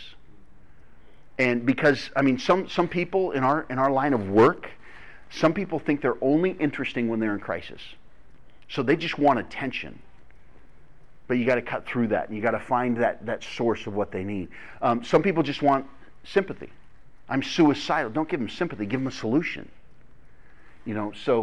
And because, some people in our line of work, some people think they're only interesting when they're in crisis. So they just want attention. But you got to cut through that. And you got to find that source of what they need. Some people just want sympathy. I'm suicidal. Don't give them sympathy. Give them a solution. So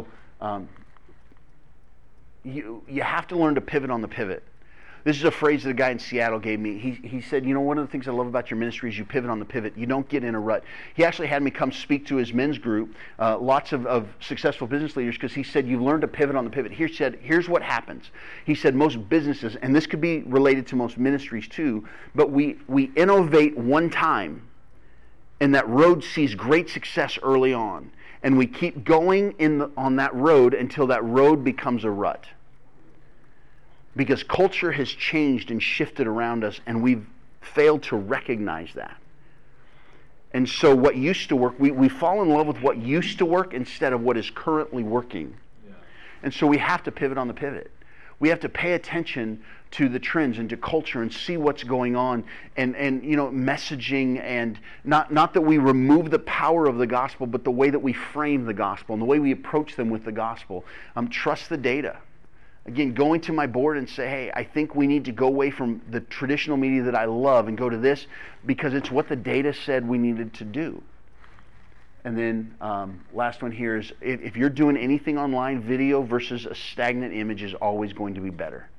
you have to learn to pivot on the pivot. This is a phrase that a guy in Seattle gave me. He said, one of the things I love about your ministry is you pivot on the pivot. You don't get in a rut. He actually had me come speak to his men's group, lots of successful business leaders, because he said, you've learned to pivot on the pivot. Here's what happens. He said most businesses, and this could be related to most ministries too, but we innovate one time, and that road sees great success early on. And we keep going on that road until that road becomes a rut. Because culture has changed and shifted around us, and we've failed to recognize that. And so what used to work, we fall in love with what used to work instead of what is currently working. Yeah. And so we have to pivot on the pivot. We have to pay attention to the trends and to culture and see what's going on, and messaging, and not that we remove the power of the gospel, but the way that we frame the gospel and the way we approach them with the gospel. Trust the data. Again, going to my board and say, hey, I think we need to go away from the traditional media that I love and go to this because it's what the data said we needed to do. And then last one here is, if you're doing anything online, video versus a stagnant image is always going to be better.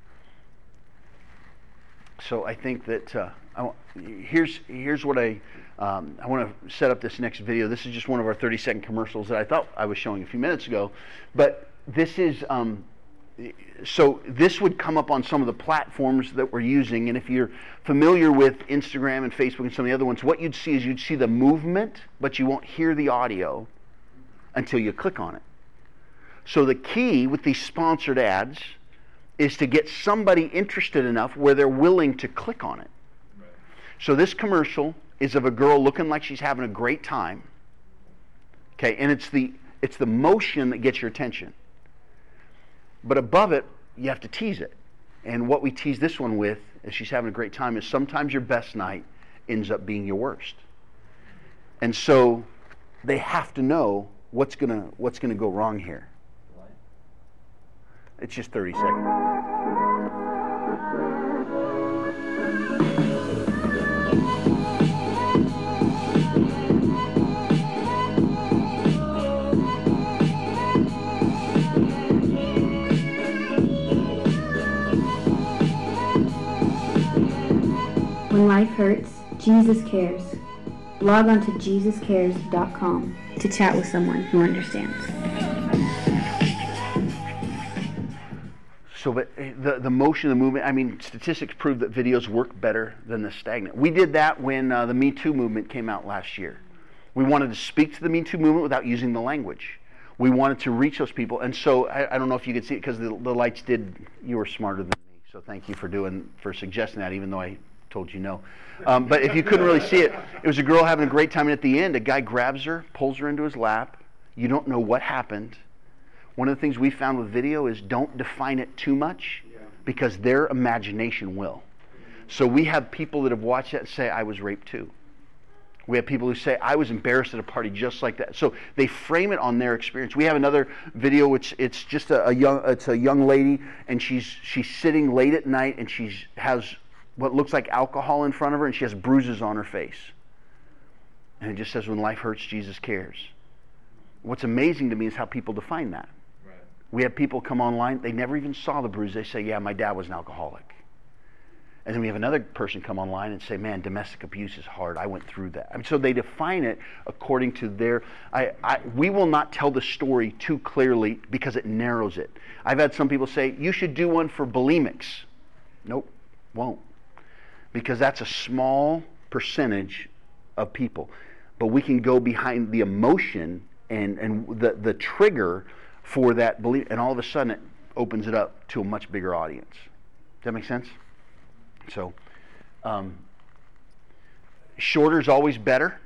So I think that here's what I want to set up this next video. This is just one of our 30-second commercials that I thought I was showing a few minutes ago. But this is, so this would come up on some of the platforms that we're using. And if you're familiar with Instagram and Facebook and some of the other ones, what you'd see is you'd see the movement, but you won't hear the audio until you click on it. So the key with these sponsored ads is to get somebody interested enough where they're willing to click on it. Right. So this commercial is of a girl looking like she's having a great time. Okay, and it's the motion that gets your attention. But above it, you have to tease it. And what we tease this one with, as she's having a great time, is sometimes your best night ends up being your worst. And so they have to know what's gonna go wrong here. It's just 30 seconds. When life hurts, Jesus cares. Log on to JesusCares.com to chat with someone who understands. So, but the motion, the movement, I mean, statistics prove that videos work better than the stagnant. We did that when the Me Too movement came out last year. We wanted to speak to the Me Too movement without using the language. We wanted to reach those people. And so, I don't know if you could see it because the lights did, you were smarter than me. So thank you for suggesting that, even though I told you no. But if you couldn't really see it, it was a girl having a great time. And at the end, a guy grabs her, pulls her into his lap. You don't know what happened. One of the things we found with video is don't define it too much because their imagination will. So we have people that have watched that and say, I was raped too. We have people who say, I was embarrassed at a party just like that. So they frame it on their experience. We have another video which it's just a young lady, and she's sitting late at night, and she has what looks like alcohol in front of her, and she has bruises on her face. And it just says, when life hurts, Jesus cares. What's amazing to me is how people define that. We have people come online, they never even saw the bruise. They say, yeah, my dad was an alcoholic. And then we have another person come online and say, man, domestic abuse is hard. I went through that. I mean, so they define it according to their... we will not tell the story too clearly because it narrows it. I've had some people say, you should do one for bulimics. Nope, won't. Because that's a small percentage of people. But we can go behind the emotion and the trigger for that belief, and all of a sudden it opens it up to a much bigger audience. Does that make sense? So, shorter is always better.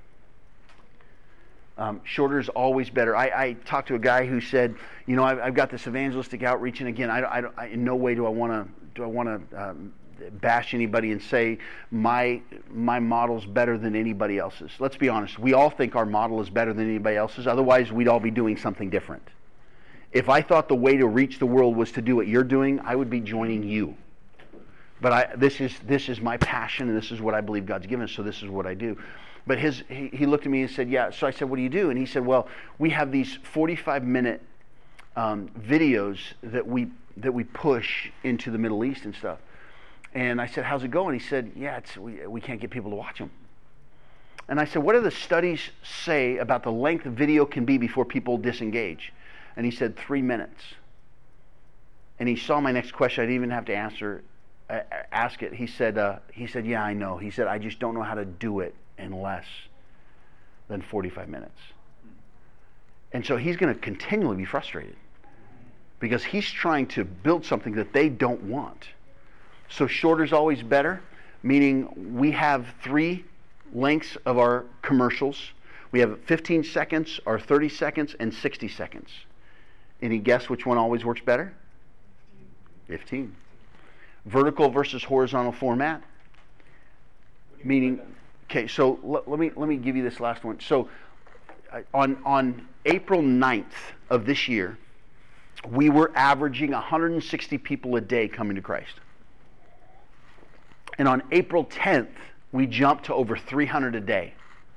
Shorter is always better. I talked to a guy who said, you know, I've got this evangelistic outreach, and again, I in no way do I want to bash anybody and say my model's better than anybody else's. Let's be honest. We all think our model is better than anybody else's. Otherwise, we'd all be doing something different. If I thought the way to reach the world was to do what you're doing, I would be joining you. But this is my passion, and this is what I believe God's given us, so this is what I do. But he looked at me and said, yeah. So I said, what do you do? And he said, well, we have these 45-minute videos that we push into the Middle East and stuff. And I said, how's it going? He said, yeah, we can't get people to watch them. And I said, what do the studies say about the length of video can be before people disengage? And he said, 3 minutes. And he saw my next question. I didn't even have to ask it. He said, yeah, I know. He said, I just don't know how to do it in less than 45 minutes. And so he's going to continually be frustrated because he's trying to build something that they don't want. So shorter is always better, meaning we have 3 lengths of our commercials. We have 15 seconds, or 30 seconds, and 60 seconds. Any guess which one always works better? 15. Vertical versus horizontal format. Meaning, okay, so let me give you this last one. So on April 9th of this year, we were averaging 160 people a day coming to Christ. And on April 10th, we jumped to over 300 a day.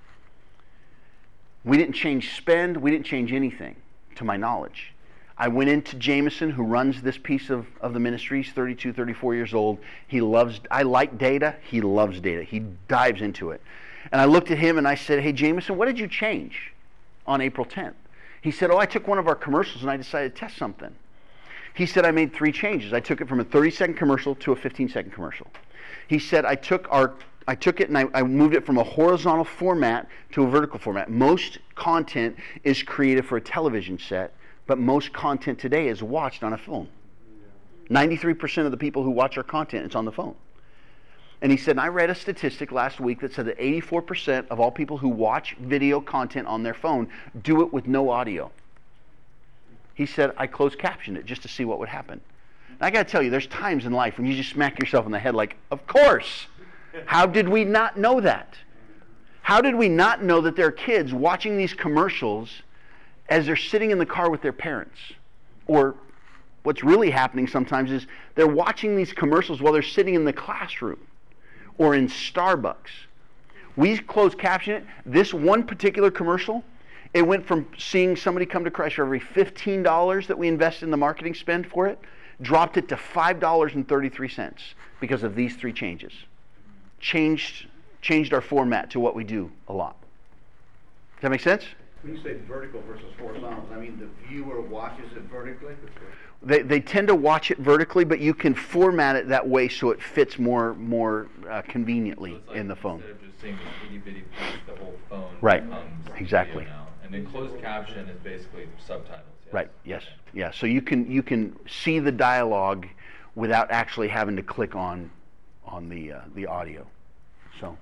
We didn't change spend, we didn't change anything, to my knowledge. I went into Jameson, who runs this piece of the ministry. He's 32, 34 years old. I like data. He loves data. He dives into it. And I looked at him and I said, hey, Jameson, what did you change on April 10th? He said, I took one of our commercials and I decided to test something. He said, I made 3 changes. I took it from a 30-second commercial to a 15-second commercial. He said, I took it and I moved it from a horizontal format to a vertical format. Most content is created for a television set, but most content today is watched on a phone. 93% of the people who watch our content, it's on the phone. And he said, and I read a statistic last week that said that 84% of all people who watch video content on their phone do it with no audio. He said, I closed captioned it just to see what would happen. And I got to tell you, there's times in life when you just smack yourself in the head like, of course. How did we not know that? How did we not know that there are kids watching these commercials as they're sitting in the car with their parents? Or what's really happening sometimes is they're watching these commercials while they're sitting in the classroom or in Starbucks. We closed caption it. This one particular commercial, it went from seeing somebody come to Christ for every $15 that we invest in the marketing spend for it, dropped it to $5.33 because of these 3 changes. Changed our format to what we do a lot. Does that make sense? When you say vertical versus horizontal, I mean the viewer watches it vertically? They tend to watch it vertically, but you can format it that way so it fits more conveniently so like in the phone. Instead of just seeing this itty bitty piece, the whole phone Right. becomes Exactly. video now. And then closed caption is basically subtitles. Yes? Right. Yes. Yeah. So you can see the dialogue without actually having to click on the audio. So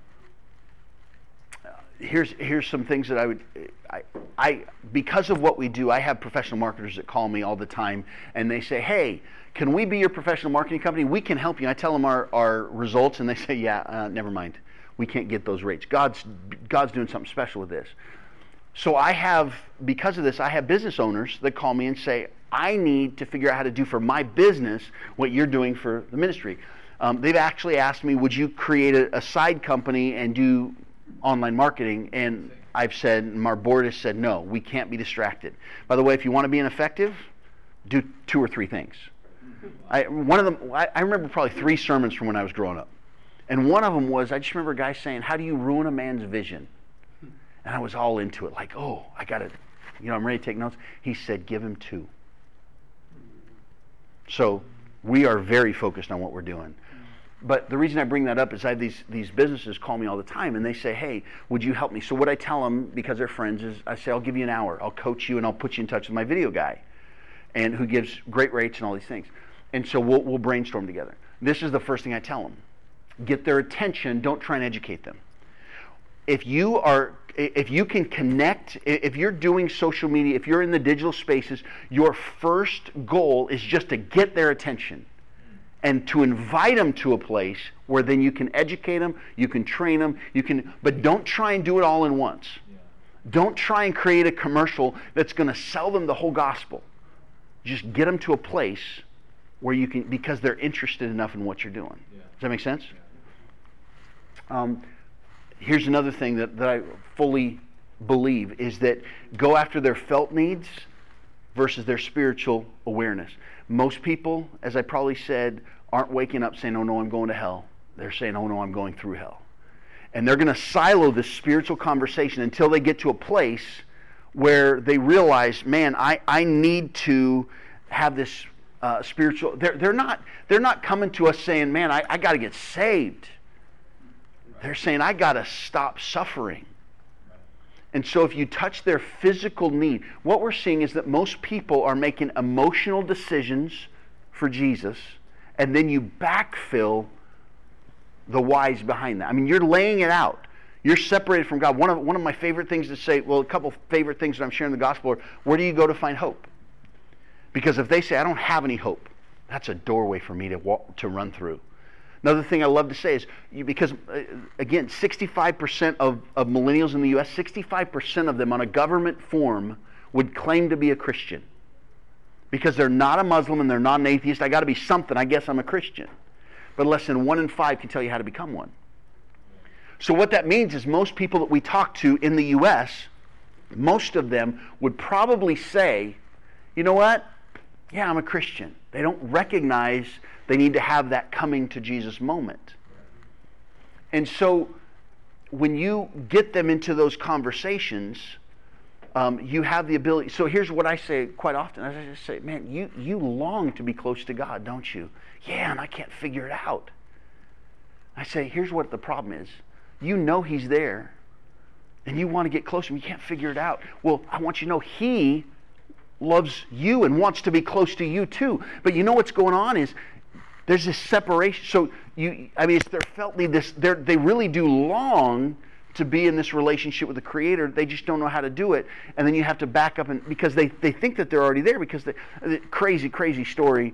here's some things that I because of what we do, I have professional marketers that call me all the time and they say, hey, can we be your professional marketing company? We can help you. I tell them our results and they say, yeah, never mind. We can't get those rates. God's doing something special with this. So because of this, I have business owners that call me and say, I need to figure out how to do for my business what you're doing for the ministry. They've actually asked me, would you create a side company and do online marketing? And I've said, and our board has said, no, we can't be distracted. By the way, if you want to be ineffective, do 2 or 3 things. I remember probably 3 sermons from when I was growing up. And one of them was, I just remember a guy saying, how do you ruin a man's vision? And I was all into it, like, oh, I got to, I'm ready to take notes. He said, give him 2. So we are very focused on what we're doing. But the reason I bring that up is I have these businesses call me all the time and they say, hey, would you help me? So what I tell them, because they're friends, is I say, I'll give you an hour. I'll coach you and I'll put you in touch with my video guy, and who gives great rates and all these things. And so we'll brainstorm together. This is the first thing I tell them. Get their attention. Don't try and educate them. If you can connect, if you're doing social media, if you're in the digital spaces, your first goal is just to get their attention and to invite them to a place where then you can educate them, you can train them, but don't try and do it all in once. Yeah. Don't try and create a commercial that's going to sell them the whole gospel. Just get them to a place where you can, because they're interested enough in what you're doing. Yeah. Does that make sense? Yeah. Here's another thing that I fully believe is that go after their felt needs versus their spiritual awareness. Most people, as I probably said, aren't waking up saying, oh no, I'm going to hell. They're saying, oh no, I'm going through hell. And they're going to silo this spiritual conversation until they get to a place where they realize, man, I need to have this spiritual. They're not coming to us saying, man, I got to get saved. They're saying, I got to stop suffering. And so if you touch their physical need, what we're seeing is that most people are making emotional decisions for Jesus, and then you backfill the whys behind that. I mean, you're laying it out. You're separated from God. One of my favorite things to say, well, a couple favorite things that I'm sharing in the gospel are, where do you go to find hope? Because if they say, I don't have any hope, That's a doorway for me to run through. Another thing I love to say is, because again, 65% of millennials in the U.S., 65% of them on a government form would claim to be a Christian. Because they're not a Muslim and they're not an atheist. I got to be something. I guess I'm a Christian. But less than 1 in 5 can tell you how to become one. So what that means is most people that we talk to in the U.S., most of them would probably say, you know what? Yeah, I'm a Christian. They don't recognize they need to have that coming to Jesus moment. And so when you get them into those conversations, you have the ability. So here's what I say quite often. I just say, man, you long to be close to God, don't you? Yeah, and I can't figure it out. I say, here's what the problem is. You know He's there, and you want to get close to Him. You can't figure it out. Well, I want you to know He loves you and wants to be close to you too. But you know what's going on is there's this separation. So it's their felt need. They really do long to be in this relationship with the Creator. They just don't know how to do it. And then you have to back up, and because they think that they're already there, because the crazy story.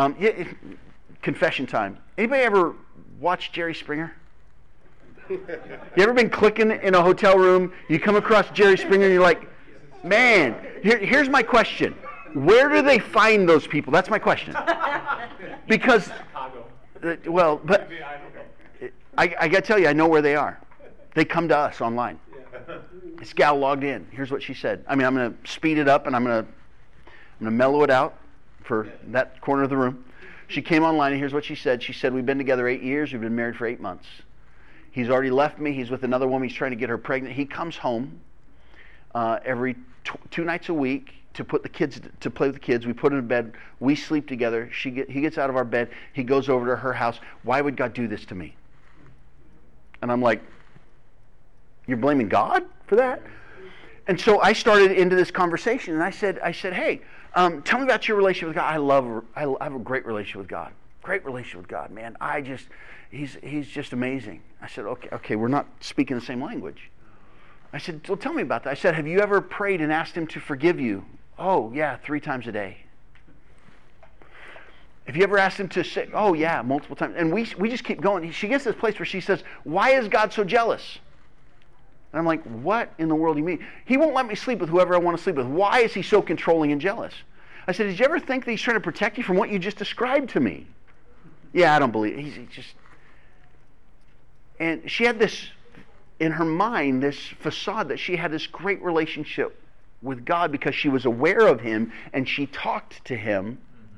Confession time. Anybody ever watch Jerry Springer? You ever been clicking in a hotel room, you come across Jerry Springer and you're like, man, here's my question. Where do they find those people? That's my question. Because, well, but I got to tell you, I know where they are. They come to us online. This gal logged in. Here's what she said. I'm going to speed it up and I'm going to mellow it out for that corner of the room. She came online and here's what she said. She said, we've been together 8 years. We've been married for 8 months. He's already left me. He's with another woman. He's trying to get her pregnant. He comes home every 2 nights a week to put the kids to play with the kids. We put him in bed. We sleep together. He gets out of our bed. He goes over to her house. Why would God do this to me? And I'm like, you're blaming God for that? And so I started into this conversation, and I said, hey, tell me about your relationship with God. I have a great relationship with God. Great relationship with God, man. He's just amazing. I said, okay, we're not speaking the same language. I said, well, tell me about that. I said, have you ever prayed and asked Him to forgive you? Oh, yeah, 3 times a day. Have you ever asked Him to say, oh, yeah, multiple times. And we just keep going. She gets to this place where she says, why is God so jealous? And I'm like, what in the world do you mean? He won't let me sleep with whoever I want to sleep with. Why is He so controlling and jealous? I said, did you ever think that He's trying to protect you from what you just described to me? Yeah, I don't believe it. He's just... And she had this, in her mind, this facade that she had this great relationship with God because she was aware of Him and she talked to Him,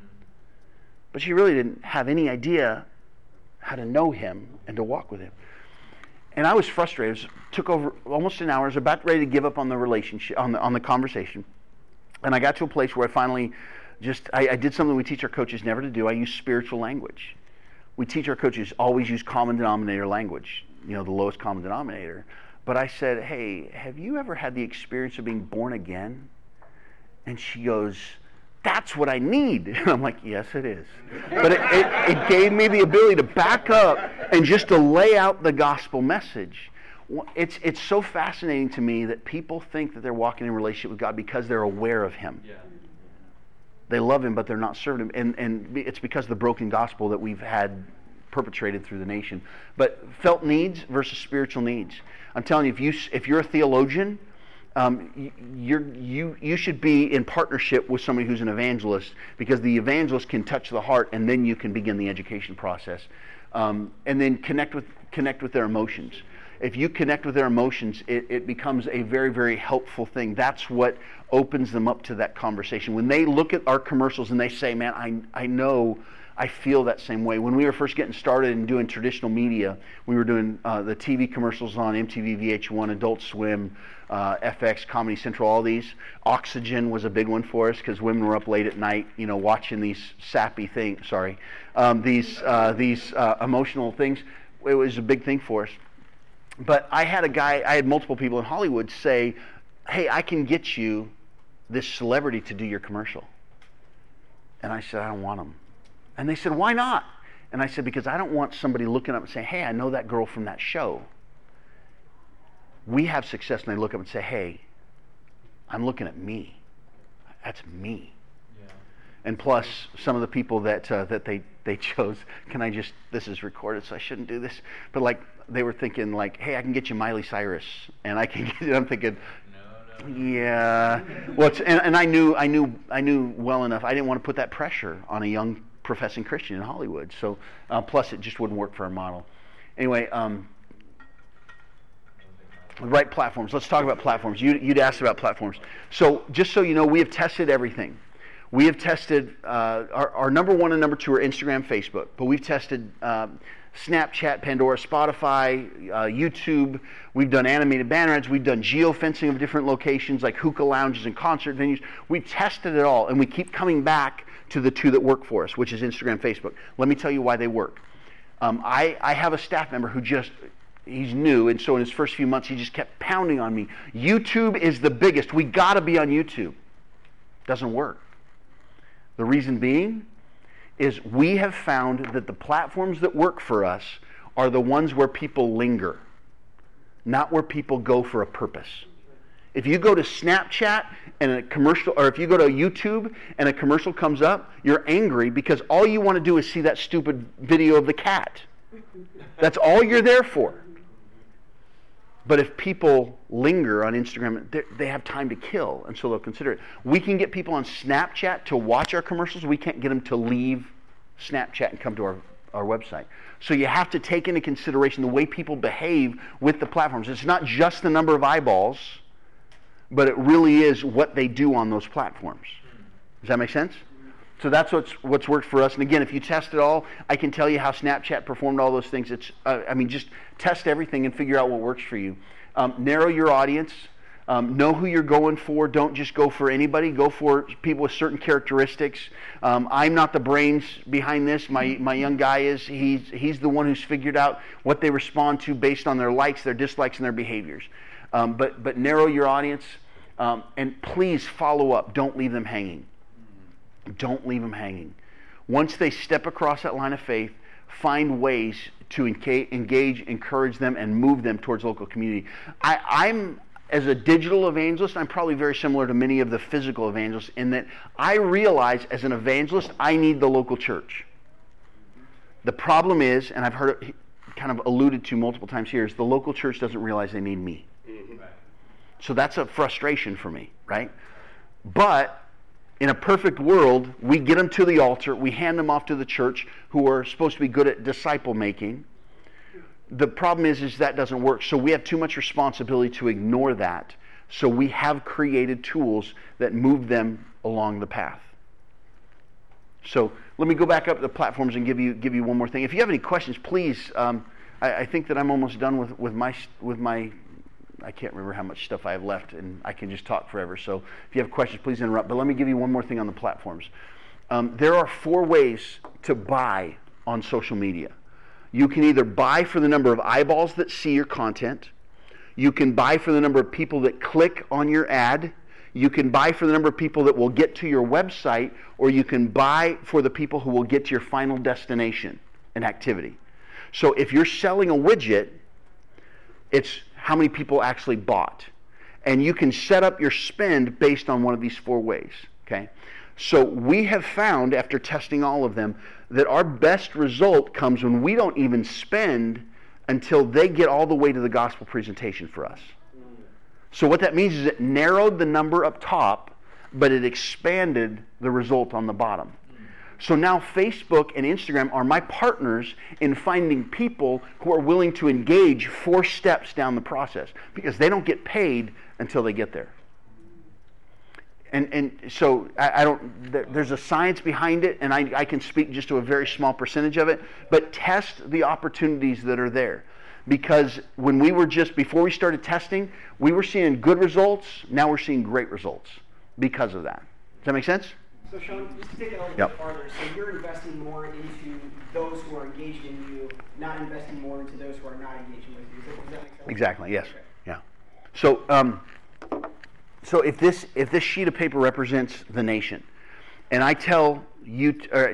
but she really didn't have any idea how to know Him and to walk with Him. And I was frustrated. It took over almost an hour. I was about ready to give up on the relationship, on the conversation. And I got to a place where I finally I did something we teach our coaches never to do. I use spiritual language. We teach our coaches always use common denominator language, the lowest common denominator. But I said, hey, have you ever had the experience of being born again? And she goes, that's what I need. And I'm like, yes, it is. But it gave me the ability to back up and just to lay out the gospel message. It's so fascinating to me that people think that they're walking in a relationship with God because they're aware of Him. Yeah. They love Him, but they're not serving Him. And it's because of the broken gospel that we've had perpetrated through the nation. But felt needs versus spiritual needs. I'm telling you, if you're a theologian, you should be in partnership with somebody who's an evangelist, because the evangelist can touch the heart, and then you can begin the education process, and then connect with their emotions. If you connect with their emotions, it becomes a very, very helpful thing. That's what opens them up to that conversation. When they look at our commercials and they say, man, I know, I feel that same way. When we were first getting started and doing traditional media, we were doing the TV commercials on MTV, VH1, Adult Swim, FX, Comedy Central, all these. Oxygen was a big one for us because women were up late at night, watching these sappy things, these emotional things. It was a big thing for us. But I had multiple people in Hollywood say, hey, I can get you this celebrity to do your commercial. And I said, I don't want them. And they said, why not? And I said, because I don't want somebody looking up and saying, hey, I know that girl from that show. We have success, and they look up and say, hey, I'm looking at me. That's me. Yeah. And plus, some of the people that they chose, this is recorded, so I shouldn't do this, but like, they were thinking like, hey, I can get you Miley Cyrus, and I can get you, I'm thinking, yeah, well, and I knew well enough, I didn't want to put that pressure on a young professing Christian in Hollywood, so, plus it just wouldn't work for our model. Anyway, the right platforms, let's talk about platforms. You'd asked about platforms. So, just so you know, we have tested everything. We have tested, our number one and number two are Instagram, Facebook, but we've tested Snapchat, Pandora, Spotify, YouTube. We've done animated banner ads. We've done geofencing of different locations like hookah lounges and concert venues. We've tested it all, and we keep coming back to the two that work for us, which is Instagram, Facebook. Let me tell you why they work. I have a staff member who he's new, and so in his first few months, he just kept pounding on me. YouTube is the biggest. We got to be on YouTube. Doesn't work. The reason being is we have found that the platforms that work for us are the ones where people linger, not where people go for a purpose. If you go to Snapchat and a commercial, or if you go to YouTube and a commercial comes up, you're angry because all you want to do is see that stupid video of the cat. That's all you're there for. But if people linger on Instagram, they have time to kill, and so they'll consider it. We can get people on Snapchat to watch our commercials. We can't get them to leave Snapchat and come to our website. So you have to take into consideration the way people behave with the platforms. It's not just the number of eyeballs, but it really is what they do on those platforms. Does that make sense? So that's what's worked for us. And again, if you test it all, I can tell you how Snapchat performed all those things. It's, just test everything and figure out what works for you. Narrow your audience. Know who you're going for. Don't just go for anybody. Go for people with certain characteristics. I'm not the brains behind this. My young guy is. He's the one who's figured out what they respond to based on their likes, their dislikes, and their behaviors. But narrow your audience. And please follow up. Don't leave them hanging. Don't leave them hanging. Once they step across that line of faith, find ways to engage, encourage them, and move them towards local community. I'm, as a digital evangelist, I'm probably very similar to many of the physical evangelists in that I realize as an evangelist, I need the local church. The problem is, and I've heard it kind of alluded to multiple times here, is the local church doesn't realize they need me. So that's a frustration for me, right? But in a perfect world, we get them to the altar, we hand them off to the church who are supposed to be good at disciple making. The problem is that doesn't work. So we have too much responsibility to ignore that. So we have created tools that move them along the path. So let me go back up to the platforms and give you one more thing. If you have any questions, please. I think that I'm almost done with my. I can't remember how much stuff I have left, and I can just talk forever. So if you have questions, please interrupt. But let me give you one more thing on the platforms. There are 4 ways to buy on social media. You can either buy for the number of eyeballs that see your content. You can buy for the number of people that click on your ad. You can buy for the number of people that will get to your website, or you can buy for the people who will get to your final destination and activity. So if you're selling a widget, it's how many people actually bought. And you can set up your spend based on one of these 4 ways, okay? So we have found, after testing all of them, that our best result comes when we don't even spend until they get all the way to the gospel presentation for us. So what that means is it narrowed the number up top, but it expanded the result on the bottom. So now Facebook and Instagram are my partners in finding people who are willing to engage 4 steps down the process, because they don't get paid until they get there. And so there's a science behind it, and I can speak just to a very small percentage of it, but test the opportunities that are there. Because before we started testing, we were seeing good results. Now we're seeing great results because of that. Does that make sense? So Sean, just to take it a little bit farther, so you're investing more into those who are engaged in you, not investing more into those who are not engaging with you. Does that make sense? Exactly, yes. Okay. Yeah. So if this sheet of paper represents the nation, and I tell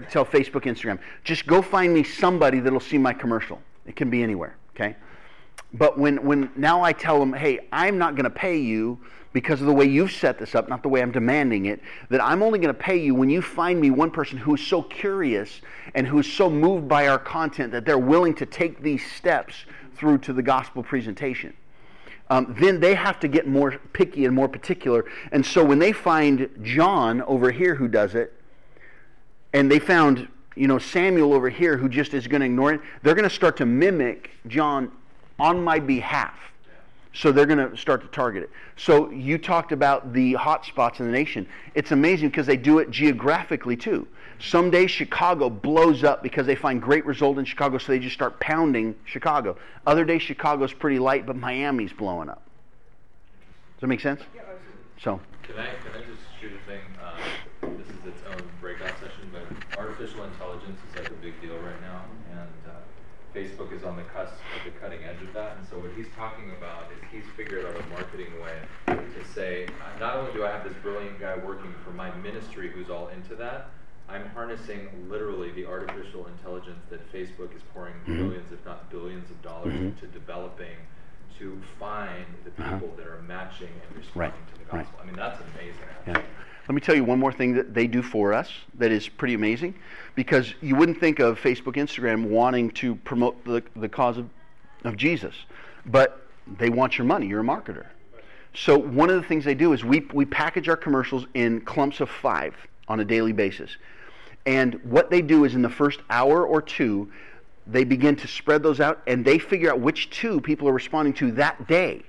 Facebook, Instagram, just go find me somebody that'll see my commercial. It can be anywhere, okay? But when now I tell them, hey, I'm not going to pay you because of the way you've set this up, not the way I'm demanding it, that I'm only going to pay you when you find me one person who is so curious and who is so moved by our content that they're willing to take these steps through to the gospel presentation. Then they have to get more picky and more particular. And so when they find John over here who does it, and they found Samuel over here who just is going to ignore it, they're going to start to mimic John on my behalf. So they're going to start to target it. So you talked about the hot spots in the nation. It's amazing because they do it geographically too. Some days Chicago blows up because they find great result in Chicago, so they just start pounding Chicago. Other days Chicago's pretty light, but Miami's blowing up. Does that make sense? So. Can I just shoot a thing? This is its own breakout session, but artificial intelligence is like a big deal right now, and Facebook is on the cusp of the cutting edge of that. And so what he's talking about is he's figured out a marketing way to say, not only do I have this brilliant guy working for my ministry who's all into that, I'm harnessing literally the artificial intelligence that Facebook is pouring millions, if not billions of dollars into developing to find the people that are matching and responding to the gospel. I mean, that's amazing. Yeah. Let me tell you one more thing that they do for us that is pretty amazing, because you wouldn't think of Facebook, Instagram wanting to promote the cause of Jesus, but they want your money. You're a marketer. So one of the things they do is we package our commercials in clumps of 5 on a daily basis. And what they do is in the first hour or 2, they begin to spread those out, and they figure out which 2 people are responding to that day.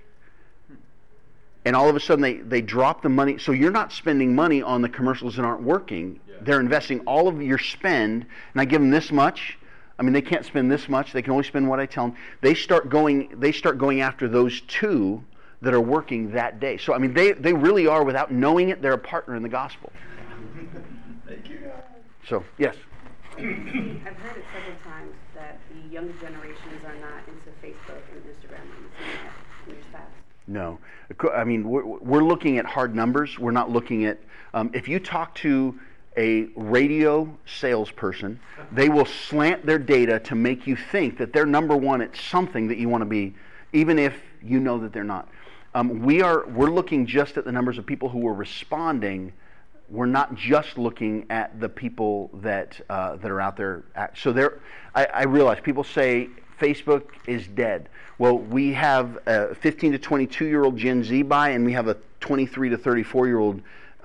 And all of a sudden they drop the money. So you're not spending money on the commercials that aren't working. Yeah. They're investing all of your spend, and I give them this much. I mean, they can't spend this much. They can only spend what I tell them. They start going after those 2 that are working that day. So I mean, they really are, without knowing it, they're a partner in the gospel. Thank you. So yes. I've heard it several times that the younger generations are not into Facebook and Instagram. Are you seeing that in your stats? No. I mean, we're looking at hard numbers. We're not looking at... if you talk to a radio salesperson, they will slant their data to make you think that they're number one at something that you want to be, even if you know that they're not. We're looking just at the numbers of people who are responding. We're not just looking at the people that are out there. So I realize people say Facebook is dead. Well, we have a 15 to 22-year-old Gen Z buy, and we have a 23 to 34-year-old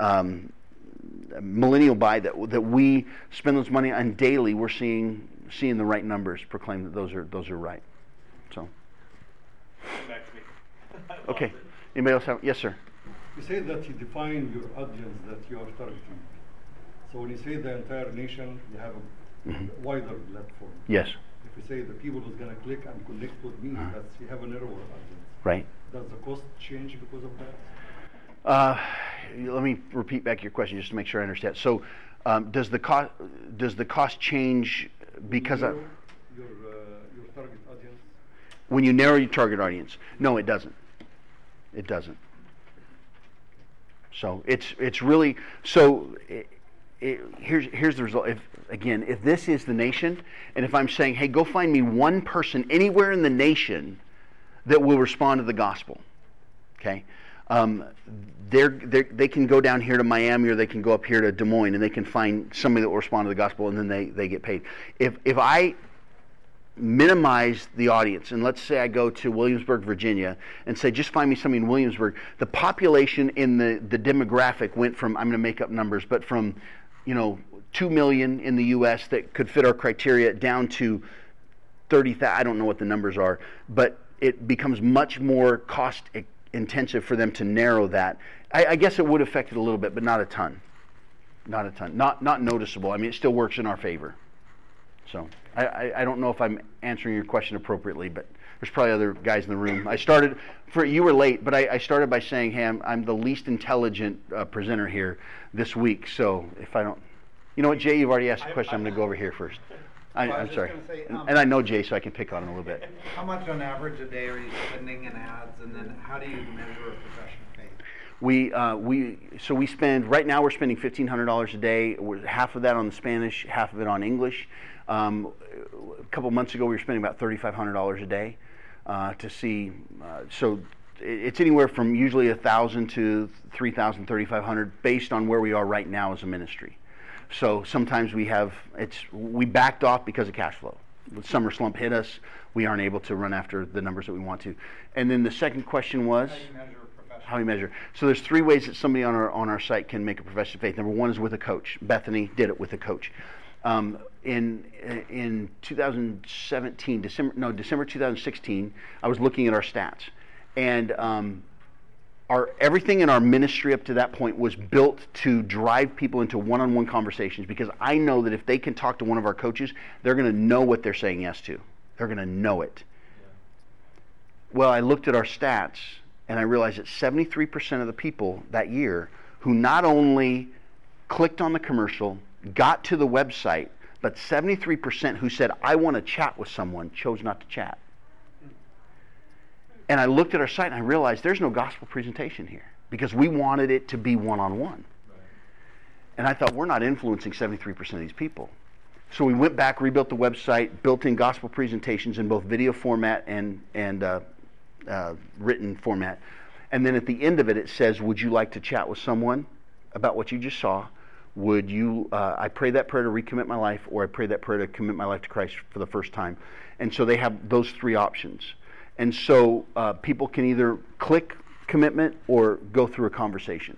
millennial buy that we spend those money on daily. We're seeing the right numbers proclaim that those are right. So. Back to me. Okay. Anybody else have? Yes, sir. You say that you define your audience that you are targeting. So when you say the entire nation, you have a wider platform. Yes. If you say the people who's going to click and connect with me, that's you have a narrower audience. Right. Does the cost change because of that? Let me repeat back your question just to make sure I understand. So, does the cost change because of your target audience? When you narrow your target audience? No, it doesn't. It doesn't. So it's really so. Here's the result. If this is the nation, and if I'm saying, hey, go find me one person anywhere in the nation that will respond to the gospel, okay? They can go down here to Miami, or they can go up here to Des Moines, and they can find somebody that will respond to the gospel, and then they get paid. If I minimize the audience, and let's say I go to Williamsburg, Virginia, and say, just find me somebody in Williamsburg, the population in the demographic went from, I'm going to make up numbers, but from 2 million in the U.S. that could fit our criteria down to 30,000. I don't know what the numbers are, but it becomes much more cost intensive for them to narrow that. I guess it would affect it a little bit, but not a ton. Not a ton. Not noticeable. I mean, it still works in our favor. So I don't know if I'm answering your question appropriately, but there's probably other guys in the room. You were late, but I started by saying, hey, I'm the least intelligent presenter here this week. So if I don't, you know what, Jay, you've already asked a question. I'm going to go over here first. I'm sorry. Say, and I know Jay, so I can pick on him a little bit. How much on average a day are you spending in ads, and then how do you measure a professional page? We spend, right now we're spending $1,500 a day. Half of that on the Spanish, half of it on English. A couple months ago we were spending about $3,500 a day. to see. So it's anywhere from usually 1,000 to 3,000, 3,500 based on where we are right now as a ministry. So sometimes we backed off because of cash flow. The summer slump hit us. We aren't able to run after the numbers that we want to. And then the second question was how you measure. So there's 3 ways that somebody on our site can make a profession of faith. Number 1 is with a coach. Bethany did it with a coach. In 2017, December 2016, I was looking at our stats, and everything in our ministry up to that point was built to drive people into one-on-one conversations, because I know that if they can talk to one of our coaches, they're going to know what they're saying yes to. They're going to know it. Well, I looked at our stats, and I realized that 73% of the people that year who not only clicked on the commercial, got to the website, but 73% who said, I want to chat with someone, chose not to chat. And I looked at our site and I realized there's no gospel presentation here, because we wanted it to be one-on-one. Right. And I thought, we're not influencing 73% of these people. So we went back, rebuilt the website, built in gospel presentations in both video format and written format. And then at the end of it, it says, would you like to chat with someone about what you just saw? Would you, I pray that prayer to recommit my life, or I pray that prayer to commit my life to Christ for the first time. And so they have those 3 options. And so people can either click commitment or go through a conversation.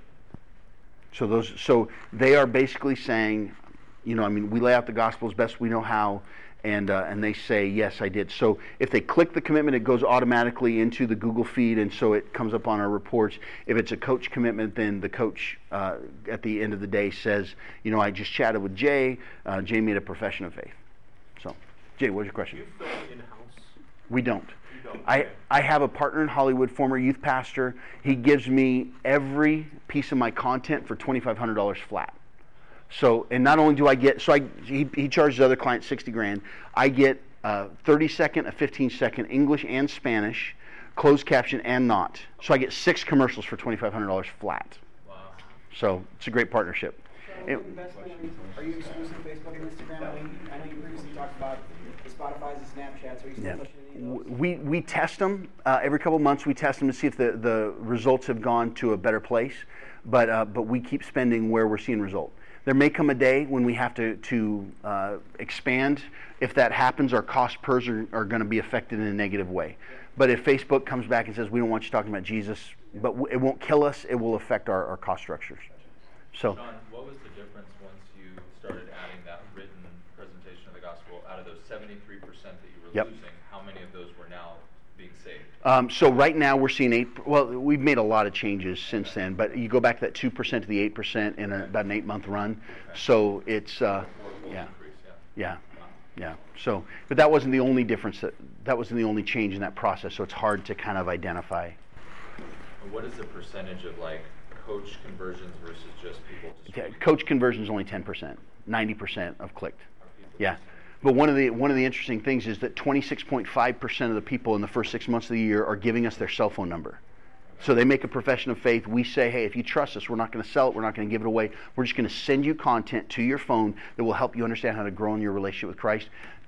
So they are basically saying, we lay out the gospel as best we know how, and they say, yes, I did. So if they click the commitment, it goes automatically into the Google feed, and so it comes up on our reports. If it's a coach commitment, then the coach at the end of the day says, I just chatted with Jay. Jay made a profession of faith. So, Jay, what's your question? Do you film in-house? We don't. I have a partner in Hollywood, former youth pastor. He gives me every piece of my content for $2,500 flat. So, and not only do I get, he charges other clients $60,000. I get a 30-second, a 15-second English and Spanish, closed caption and not. So I get 6 commercials for $2,500 flat. Wow. So it's a great partnership. Are you exclusive to Facebook and Instagram? I know you previously talked about the Spotify's and Snapchats. Are you still pushing any of those? We test them every couple of months. We test them to see if the results have gone to a better place. But we keep spending where we're seeing result. There may come a day when we have to expand. If that happens, our cost pers are going to be affected in a negative way. But if Facebook comes back and says, we don't want you talking about Jesus, but it won't kill us, it will affect our cost structures. So, Sean, what was the difference once you started adding that written presentation of the gospel? Out of those 73% that you were losing, how many of those were now being saved? So right now we're seeing we've made a lot of changes since then, but you go back to that 2% to the 8% in about an 8-month run. Okay. So it's, yeah. So, but that wasn't the only difference, that wasn't the only change in that process, so it's hard to kind of identify. What is the percentage of coach conversions versus just people? Coach conversion is only 10%, 90% of clicked. Yeah. But one of the interesting things is that 26.5% of the people in the first 6 months of the year are giving us their cell phone number. So they make a profession of faith. We say, hey, if you trust us, we're not going to sell it. We're not going to give it away. We're just going to send you content to your phone that will help you understand how to grow in your relationship with Christ.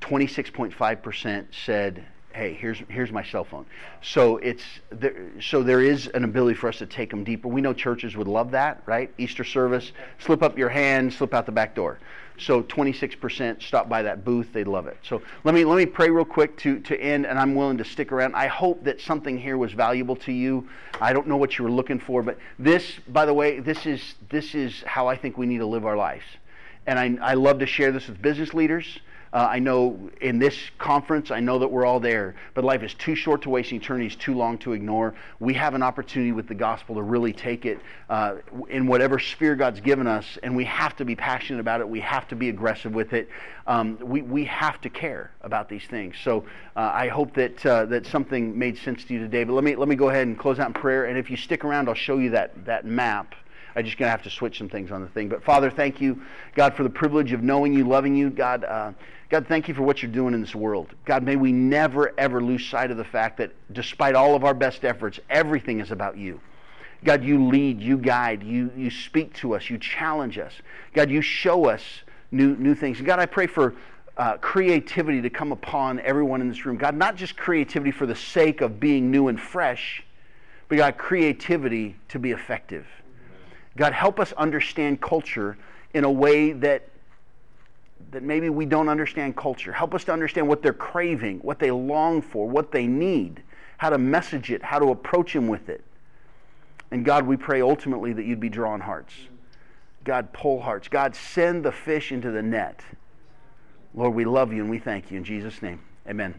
26.5% said, hey, here's my cell phone. So there is an ability for us to take them deeper. We know churches would love that, right? Easter service, slip up your hand, slip out the back door. So 26% stop by that booth, they'd love it. So let me pray real quick to end, and I'm willing to stick around. I hope that something here was valuable to you. I don't know what you were looking for, but this, by the way, this is how I think we need to live our lives. And I love to share this with business leaders. I know in this conference, I know that we're all there, but life is too short to waste, eternity is too long to ignore. We have an opportunity with the gospel to really take it in whatever sphere God's given us, and we have to be passionate about it. We have to be aggressive with it. We have to care about these things. So I hope that something made sense to you today. But let me go ahead and close out in prayer, and if you stick around, I'll show you that map. I'm just going to have to switch some things on the thing. But Father, thank you, God, for the privilege of knowing you, loving you. God, thank you for what you're doing in this world. God, may we never, ever lose sight of the fact that despite all of our best efforts, everything is about you. God, you lead, you guide, you speak to us, you challenge us. God, you show us new things. And God, I pray for creativity to come upon everyone in this room. God, not just creativity for the sake of being new and fresh, but God, creativity to be effective. God, help us understand culture in a way that maybe we don't understand culture. Help us to understand what they're craving, what they long for, what they need, how to message it, how to approach Him with it. And God, we pray ultimately that You'd be drawing hearts. God, pull hearts. God, send the fish into the net. Lord, we love You and we thank You. In Jesus' name, amen.